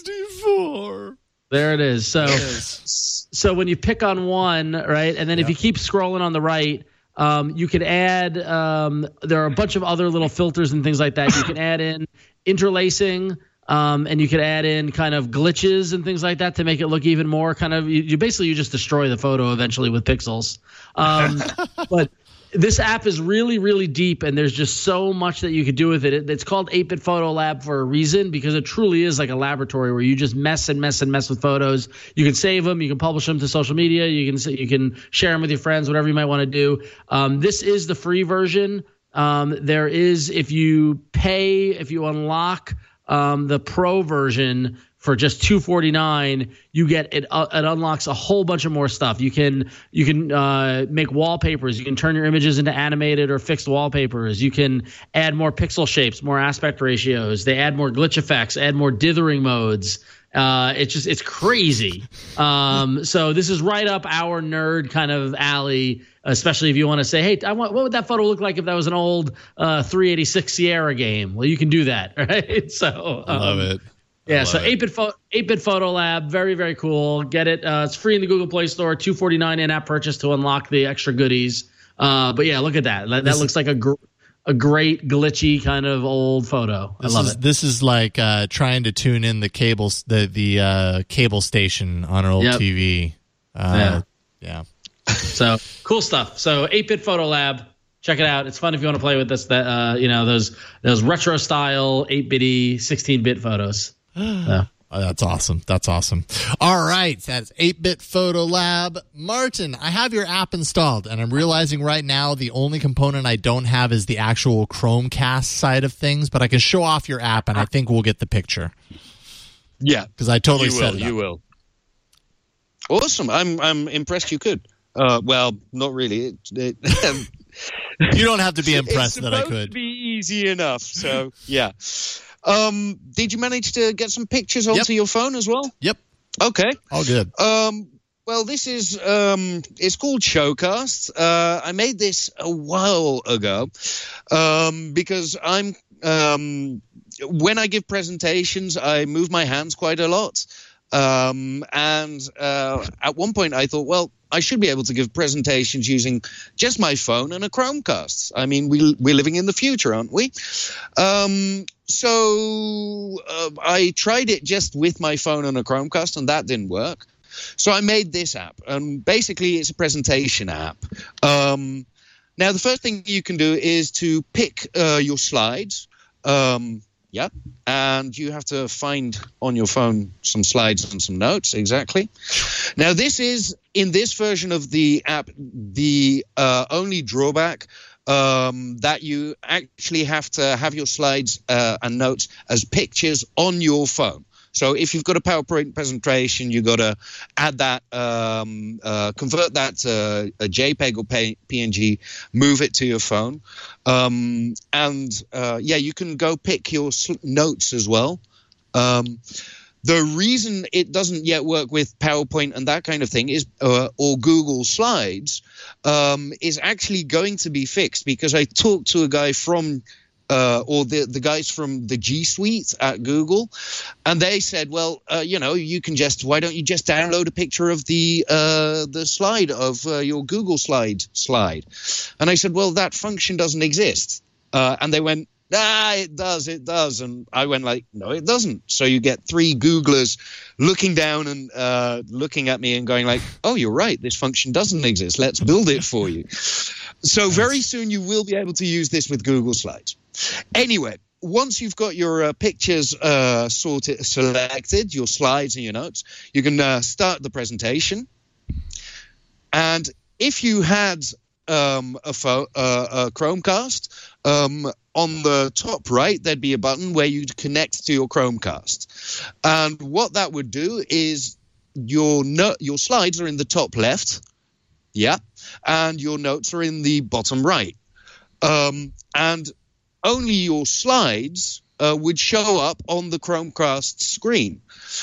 64. There it is. So when you pick on one, right, and then if you keep scrolling on the right, you can add. There are a bunch of other little filters and things like that. You can add in interlacing. And you could add in kind of glitches and things like that to make it look even more kind of you just destroy the photo eventually with pixels. But this app is really, really deep, and there's just so much that you could do with it. It's called 8-Bit Photo Lab for a reason, because it truly is like a laboratory where you just mess with photos. You can save them, you can publish them to social media, you can share them with your friends, whatever you might want to do. This is the free version. There is, if you unlock the pro version for just $249, you get it unlocks a whole bunch of more stuff. You can make wallpapers. You can turn your images into animated or fixed wallpapers. You can add more pixel shapes, more aspect ratios. They add more glitch effects, add more dithering modes. It's crazy. So this is right up our nerd kind of alley, especially if you want to say, hey, what would that photo look like if that was an old 386 Sierra game? Well, you can do that, right? So I love it. Yeah, so 8-Bit Photo Lab, very, very cool. Get it. It's free in the Google Play Store, $249 in-app purchase to unlock the extra goodies. But yeah, look at that. That looks like a great glitchy kind of old photo. I love it. This is like trying to tune in the cable cable station on an old TV. Yeah. So cool stuff. So 8-Bit Photo Lab, check it out. It's fun if you want to play with this. Those retro style 8-bitty 16-bit photos. Oh, that's awesome. All right. That's 8-Bit Photo Lab. Martin, I have your app installed, and I'm realizing right now the only component I don't have is the actual Chromecast side of things, but I can show off your app, and I think we'll get the picture. Yeah. Because I totally set it up. You will. Awesome. I'm impressed you could. Well, not really. You don't have to be impressed that I could. It's supposed to be easy enough, so yeah. Did you manage to get some pictures onto your phone as well? Yep. Okay. All good. Well, this is it's called Showcast. I made this a while ago because I'm when I give presentations, I move my hands quite a lot. And at one point I thought, well, I should be able to give presentations using just my phone and a Chromecast. I mean, we're living in the future, aren't we? So I tried it just with my phone and a Chromecast, and that didn't work. So I made this app, and basically it's a presentation app. Now, the first thing you can do is to pick your slides. Yeah, and you have to find on your phone some slides and some notes, exactly. Now, this is, in this version of the app, the only drawback that you actually have to have your slides and notes as pictures on your phone. So if you've got a PowerPoint presentation, you've got to add that, convert that to a JPEG or PNG, move it to your phone. You can go pick your notes as well. The reason it doesn't yet work with PowerPoint and that kind of thing is, or Google Slides, is actually going to be fixed, because I talked to a guy from or the guys from the G Suite at Google, and they said, well, you can why don't you just download a picture of the slide of your Google slide? And I said, well, that function doesn't exist. And they went, it does. And I went like, no, it doesn't. So you get 3 Googlers looking down and looking at me and going like, oh, you're right. This function doesn't exist. Let's build it for you. So very soon you will be able to use this with Google Slides. Anyway, once you've got your pictures selected, your slides and your notes, you can start the presentation. And if you had a Chromecast, on the top right, there'd be a button where you'd connect to your Chromecast. And what that would do is your slides are in the top left. Yeah. And your notes are in the bottom right. And only your slides would show up on the Chromecast screen.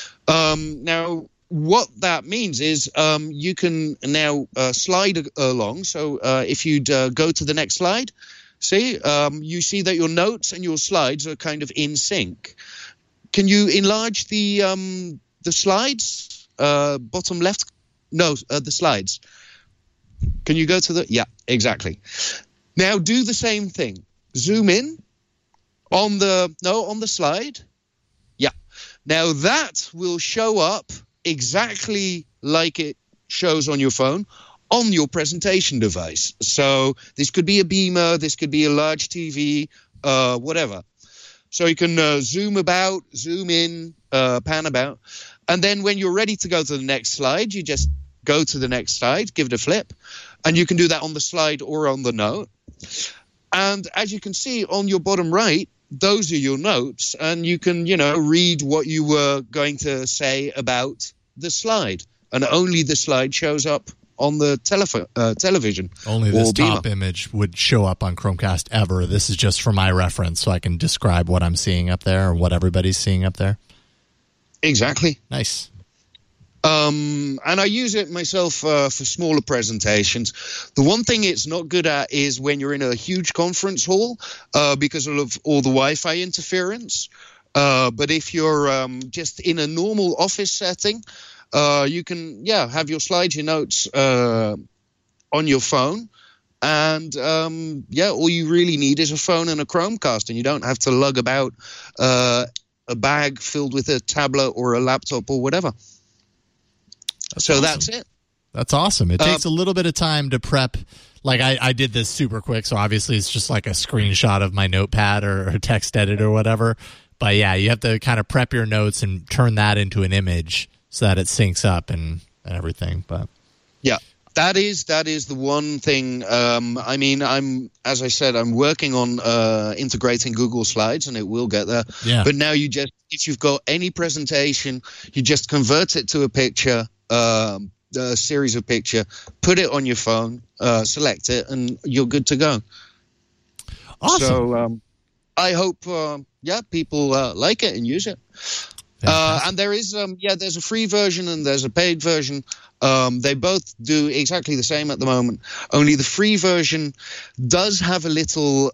Now, what that means is you can now slide along. So if you'd go to the next slide, see, you see that your notes and your slides are kind of in sync. Can you enlarge the slides? Bottom left? No, the slides. Can you go to the... Yeah, exactly. Now do the same thing. Zoom in on the slide. Yeah. Now that will show up exactly like it shows on your phone on your presentation device. So this could be a beamer, this could be a large TV, whatever. So you can zoom about, zoom in, pan about. And then when you're ready to go to the next slide, you just go to the next slide, give it a flip. And you can do that on the slide or on the note. And as you can see on your bottom right, those are your notes. And you can, read what you were going to say about the slide. And only the slide shows up on the television. Only this beamer. top image would show up on Chromecast ever. This is just for my reference, so I can describe what I'm seeing up there or what everybody's seeing up there. Exactly. Nice. And I use it myself for smaller presentations. The one thing it's not good at is when you're in a huge conference hall because of all the Wi-Fi interference. But if you're just in a normal office setting, you can, have your slides, your notes on your phone. And, all you really need is a phone and a Chromecast, and you don't have to lug about a bag filled with a tablet or a laptop or whatever. That's it. That's awesome. It takes a little bit of time to prep. Like I did this super quick, so obviously it's just like a screenshot of my notepad or a text edit or whatever. But yeah, you have to kind of prep your notes and turn that into an image so that it syncs up and everything. But yeah, that is the one thing. As I said, I'm working on integrating Google Slides, and it will get there. Yeah. But now if you've got any presentation, you just convert it to a picture. A series of picture, put it on your phone, select it, and you're good to go. Awesome. So I hope people like it and use it. And there is there's a free version and there's a paid version. They both do exactly the same at the moment, only the free version does have a little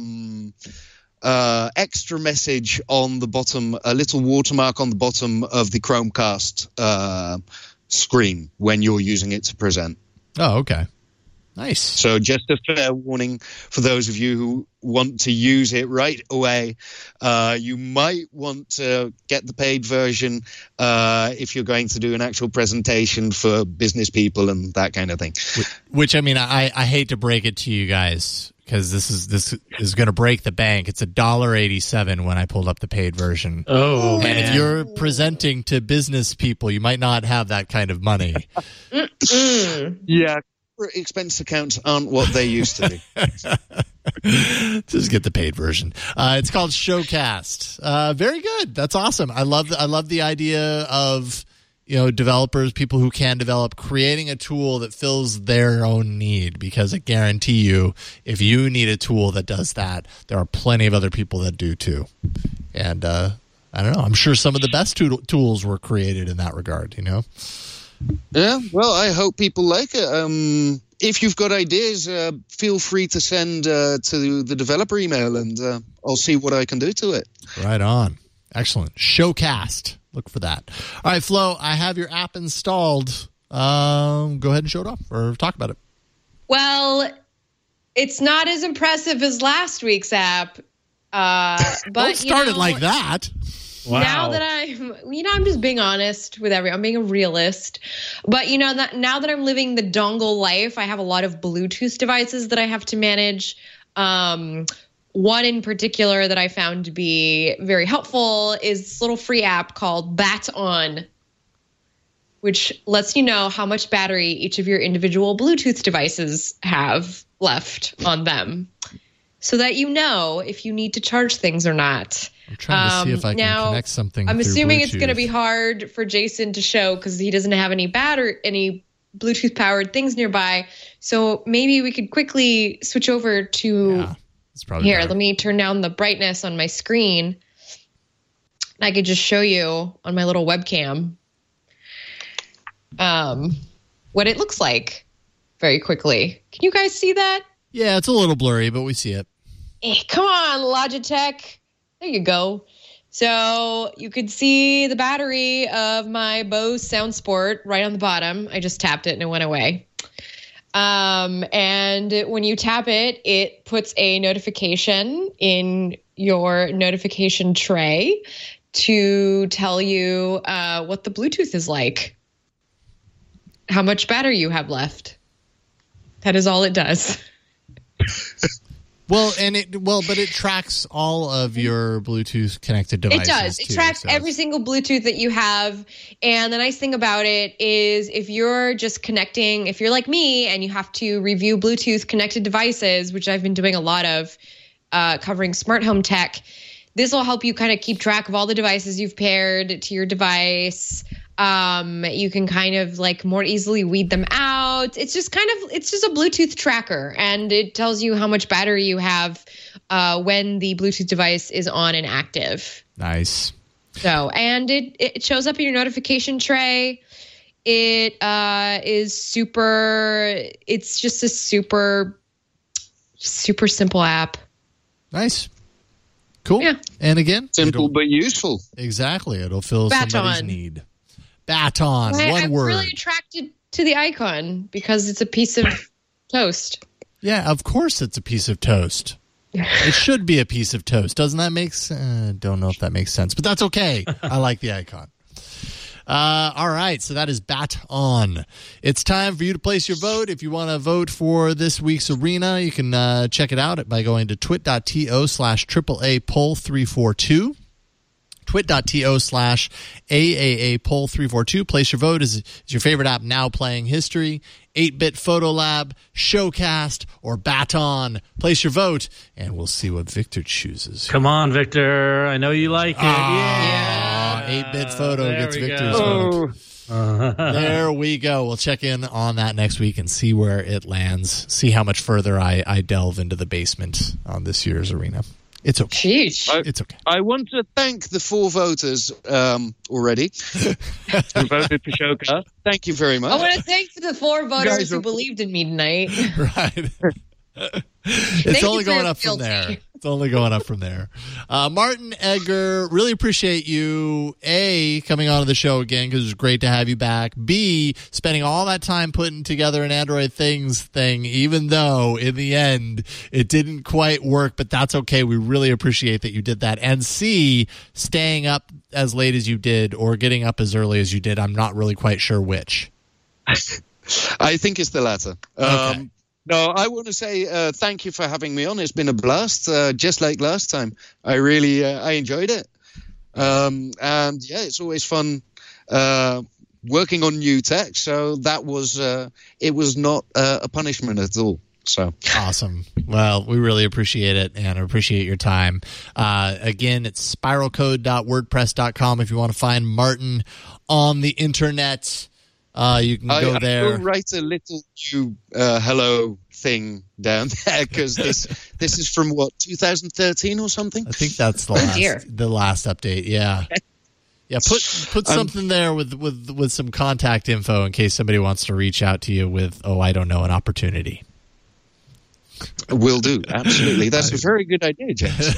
extra message on the bottom, a little watermark on the bottom of the Chromecast screen when you're using it to present. Oh, okay. Nice. So just a fair warning for those of you who want to use it right away. You might want to get the paid version if you're going to do an actual presentation for business people and that kind of thing. Which I hate to break it to you guys, because this is going to break the bank. It's $1.87 when I pulled up the paid version. Oh, and man. if you're presenting to business people, you might not have that kind of money. Yeah, expense accounts aren't what they used to be. Just get the paid version. It's called Showcast. Very good. That's awesome. I love the idea of developers, people who can develop, creating a tool that fills their own need, because I guarantee you, if you need a tool that does that, there are plenty of other people that do too. And I don't know, I'm sure some of the best tools were created in that regard, Yeah, well, I hope people like it. If you've got ideas, feel free to send to the developer email, and I'll see what I can do to it. Right on. Excellent. Showcast. Look for that. All right, Flo, I have your app installed. Go ahead and show it off or talk about it. Well, it's not as impressive as last week's app. But Don't start it like that. Wow. Now that I'm just being honest with I'm being a realist. But now that I'm living the dongle life, I have a lot of Bluetooth devices that I have to manage. One in particular that I found to be very helpful is this little free app called Bat-On, which lets you know how much battery each of your individual Bluetooth devices have left on them, so that you know if you need to charge things or not. I'm trying to see if I can connect something. I'm assuming it's Bluetooth. going to be hard for Jason to show because he doesn't have any Bluetooth powered things nearby. So maybe we could quickly switch over to it's probably here. better. Let me turn down the brightness on my screen. I could just show you on my little webcam what it looks like very quickly. Can you guys see that? Yeah, it's a little blurry, but we see it. Come on, Logitech. There you go. So you could see the battery of my Bose Sound Sport right on the bottom. I just tapped it and it went away. And when you tap it, it puts a notification in your notification tray to tell you what the Bluetooth is like, how much battery you have left. That is all it does. But it tracks all of your Bluetooth connected devices. It does. It tracks every single Bluetooth that you have. And the nice thing about it is if you're just connecting, if you're like me and you have to review Bluetooth connected devices, which I've been doing a lot of, covering smart home tech, this will help you kind of keep track of all the devices you've paired to your device. You can kind of like more easily weed them out. It's just a Bluetooth tracker, and it tells you how much battery you have when the Bluetooth device is on and active. Nice. So, and it shows up in your notification tray. It is super. It's just a super simple app. Nice. Cool. Yeah. And again, Simple but useful. Exactly. It'll fill Bat-On. somebody's need. Bat-On. I'm word. really attracted to the icon because it's a piece of toast. Yeah, of course it's a piece of toast. It should be a piece of toast. Doesn't that make sense? Don't know if that makes sense, but that's okay. I like the icon. All right, so that is Bat-On. It's time for you to place your vote. If you want to vote for this week's arena, you can check it out by going to twit.to/AAA poll 342. twit.to/AAA poll 342. Place your vote. Is your favorite app now playing history, 8-Bit Photo Lab, Showcast, or Bat-On? Place your vote, and we'll see what Victor chooses. Come on, Victor. I know you like it. Yeah. 8-Bit Photo gets Victor's vote. There we go. We'll check in on that next week and see where it lands. See how much further I delve into the basement on this year's arena. It's okay. Sheesh. It's okay. I want to thank the 4 voters already who voted for Showcast. Thank you very much. I want to thank the 4 voters who believed in me tonight. Right. It's only going up from there. It's only going up from there. Martin Edgar, really appreciate you, A, coming on to the show again because it was great to have you back. B, spending all that time putting together an Android Things thing, even though in the end it didn't quite work, but that's okay. We really appreciate that you did that. And C, staying up as late as you did or getting up as early as you did. I'm not really quite sure which. I think it's the latter. Okay. No, I want to say thank you for having me on. It's been a blast, just like last time. I really I enjoyed it. And yeah, it's always fun working on new tech. So that was it was not a punishment at all. So awesome. Well, we really appreciate it and appreciate your time. Again, it's spiralcode.wordpress.com if you want to find Martin on the internet. You can go there. I will write a little new hello thing down there because this is from what 2013 or something. I think that's the last update. Yeah, yeah. Put something there with some contact info in case somebody wants to reach out to you with I don't know, an opportunity. Will do. Absolutely. That's a very good idea, James.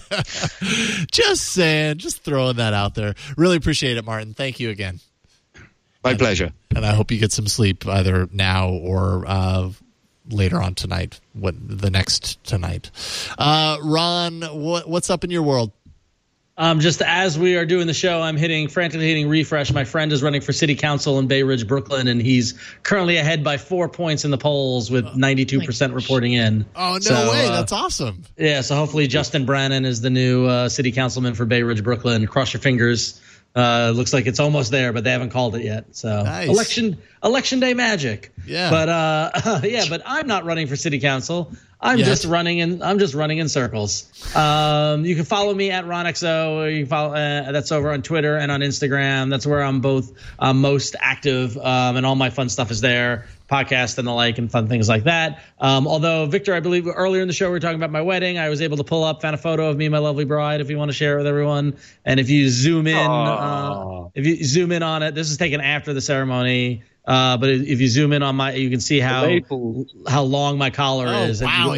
Just saying, just throwing that out there. Really appreciate it, Martin. Thank you again. My pleasure. And I hope you get some sleep either now or later on tonight. The next tonight. Ron, what's up in your world? Just as we are doing the show, I'm frantically hitting refresh. My friend is running for city council in Bay Ridge, Brooklyn, and he's currently ahead by 4 points in the polls with 92% reporting in. Oh, no way. That's awesome. Yeah, so hopefully Justin Brannon is the new city councilman for Bay Ridge, Brooklyn. Cross your fingers. Looks like it's almost there, but they haven't called it yet. So nice. Election day magic. Yeah. But I'm not running for city council. I'm just running in circles. You can follow me at RonXO. You can follow that's over on Twitter and on Instagram. That's where I'm most active, and all my fun stuff is there. Podcast and the like, and fun things like that. Although Victor, I believe earlier in the show we were talking about my wedding. I was able to found a photo of me and my lovely bride. If you want to share it with everyone, and if you zoom in, on it, this is taken after the ceremony. But if you zoom in on you can see how long my collar is. Wow!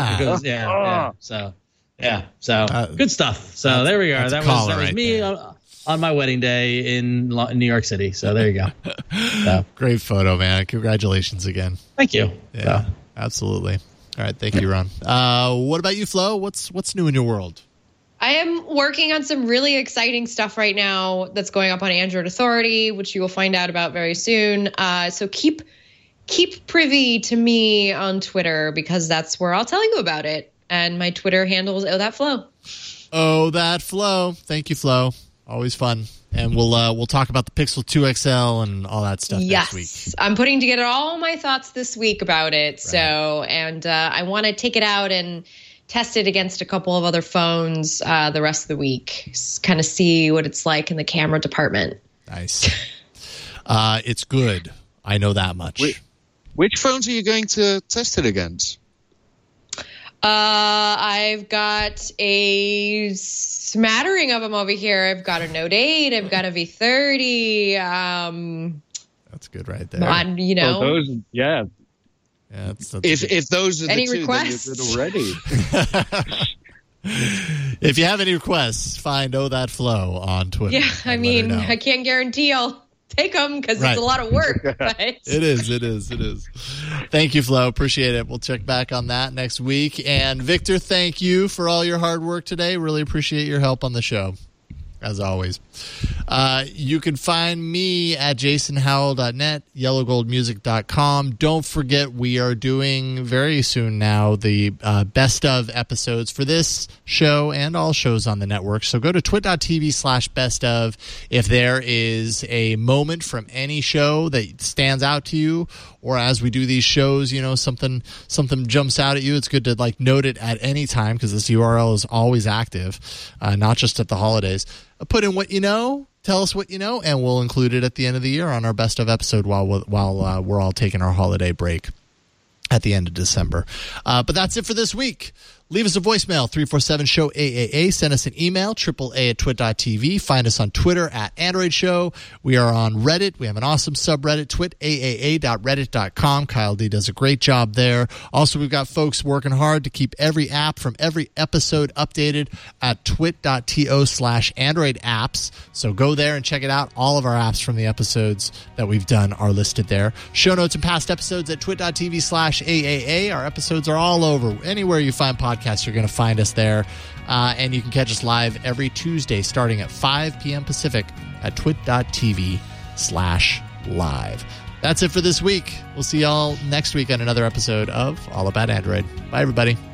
So good stuff. So there we are. That was me on my wedding day in New York City. So there you go. Great photo, man. Congratulations again. Thank you. Yeah, absolutely. All right, thank you, Ron. What about you, Flo? What's new in your world? I am working on some really exciting stuff right now that's going up on Android Authority, which you will find out about very soon. So keep privy to me on Twitter, because that's where I'll tell you about it. And my Twitter handle is OhThatFlo. OhThatFlo. Thank you, Flo. Always fun. And we'll talk about the Pixel 2 XL and all that stuff next week. Yes, I'm putting together all my thoughts this week about it. Right. So, and I want to take it out and test it against a couple of other phones the rest of the week. Kind of see what it's like in the camera department. Nice. It's good. I know that much. Which phones are you going to test it against? I've got a smattering of them over here. I've got a Note 8. I've got a V30. That's good right there. Those, yeah. Yeah, that's if those are the any two, requests? then you're good already. If you have any requests, find OhThatFlo on Twitter. Yeah, I mean, I can't guarantee I'll take them because it's a lot of work. But It is. Thank you, Flo. Appreciate it. We'll check back on that next week. And Victor, thank you for all your hard work today. Really appreciate your help on the show, as always. You can find me at jasonhowell.net, yellowgoldmusic.com. Don't forget, we are doing very soon now the best of episodes for this show and all shows on the network. So go to twit.tv/best of. If there is a moment from any show that stands out to you, or as we do these shows, something jumps out at you, it's good to note it at any time, because this URL is always active, not just at the holidays. Put in what you know, tell us what you know, and we'll include it at the end of the year on our best of episode while we're all taking our holiday break at the end of December. But that's it for this week. Leave us a voicemail, 347-SHOW-AAA. Send us an email, AAA@twit.tv. Find us on Twitter at Android Show. We are on Reddit. We have an awesome subreddit, twit.aaa.reddit.com. Kyle D does a great job there. Also, we've got folks working hard to keep every app from every episode updated at twit.to/Android apps. So go there and check it out. All of our apps from the episodes that we've done are listed there. Show notes and past episodes at twit.tv/AAA. Our episodes are all over. Anywhere you find podcasts, you're going to find us there. And you can catch us live every Tuesday starting at 5 p.m. Pacific at twit.tv/live. That's it for this week. We'll see y'all next week on another episode of All About Android. Bye, everybody.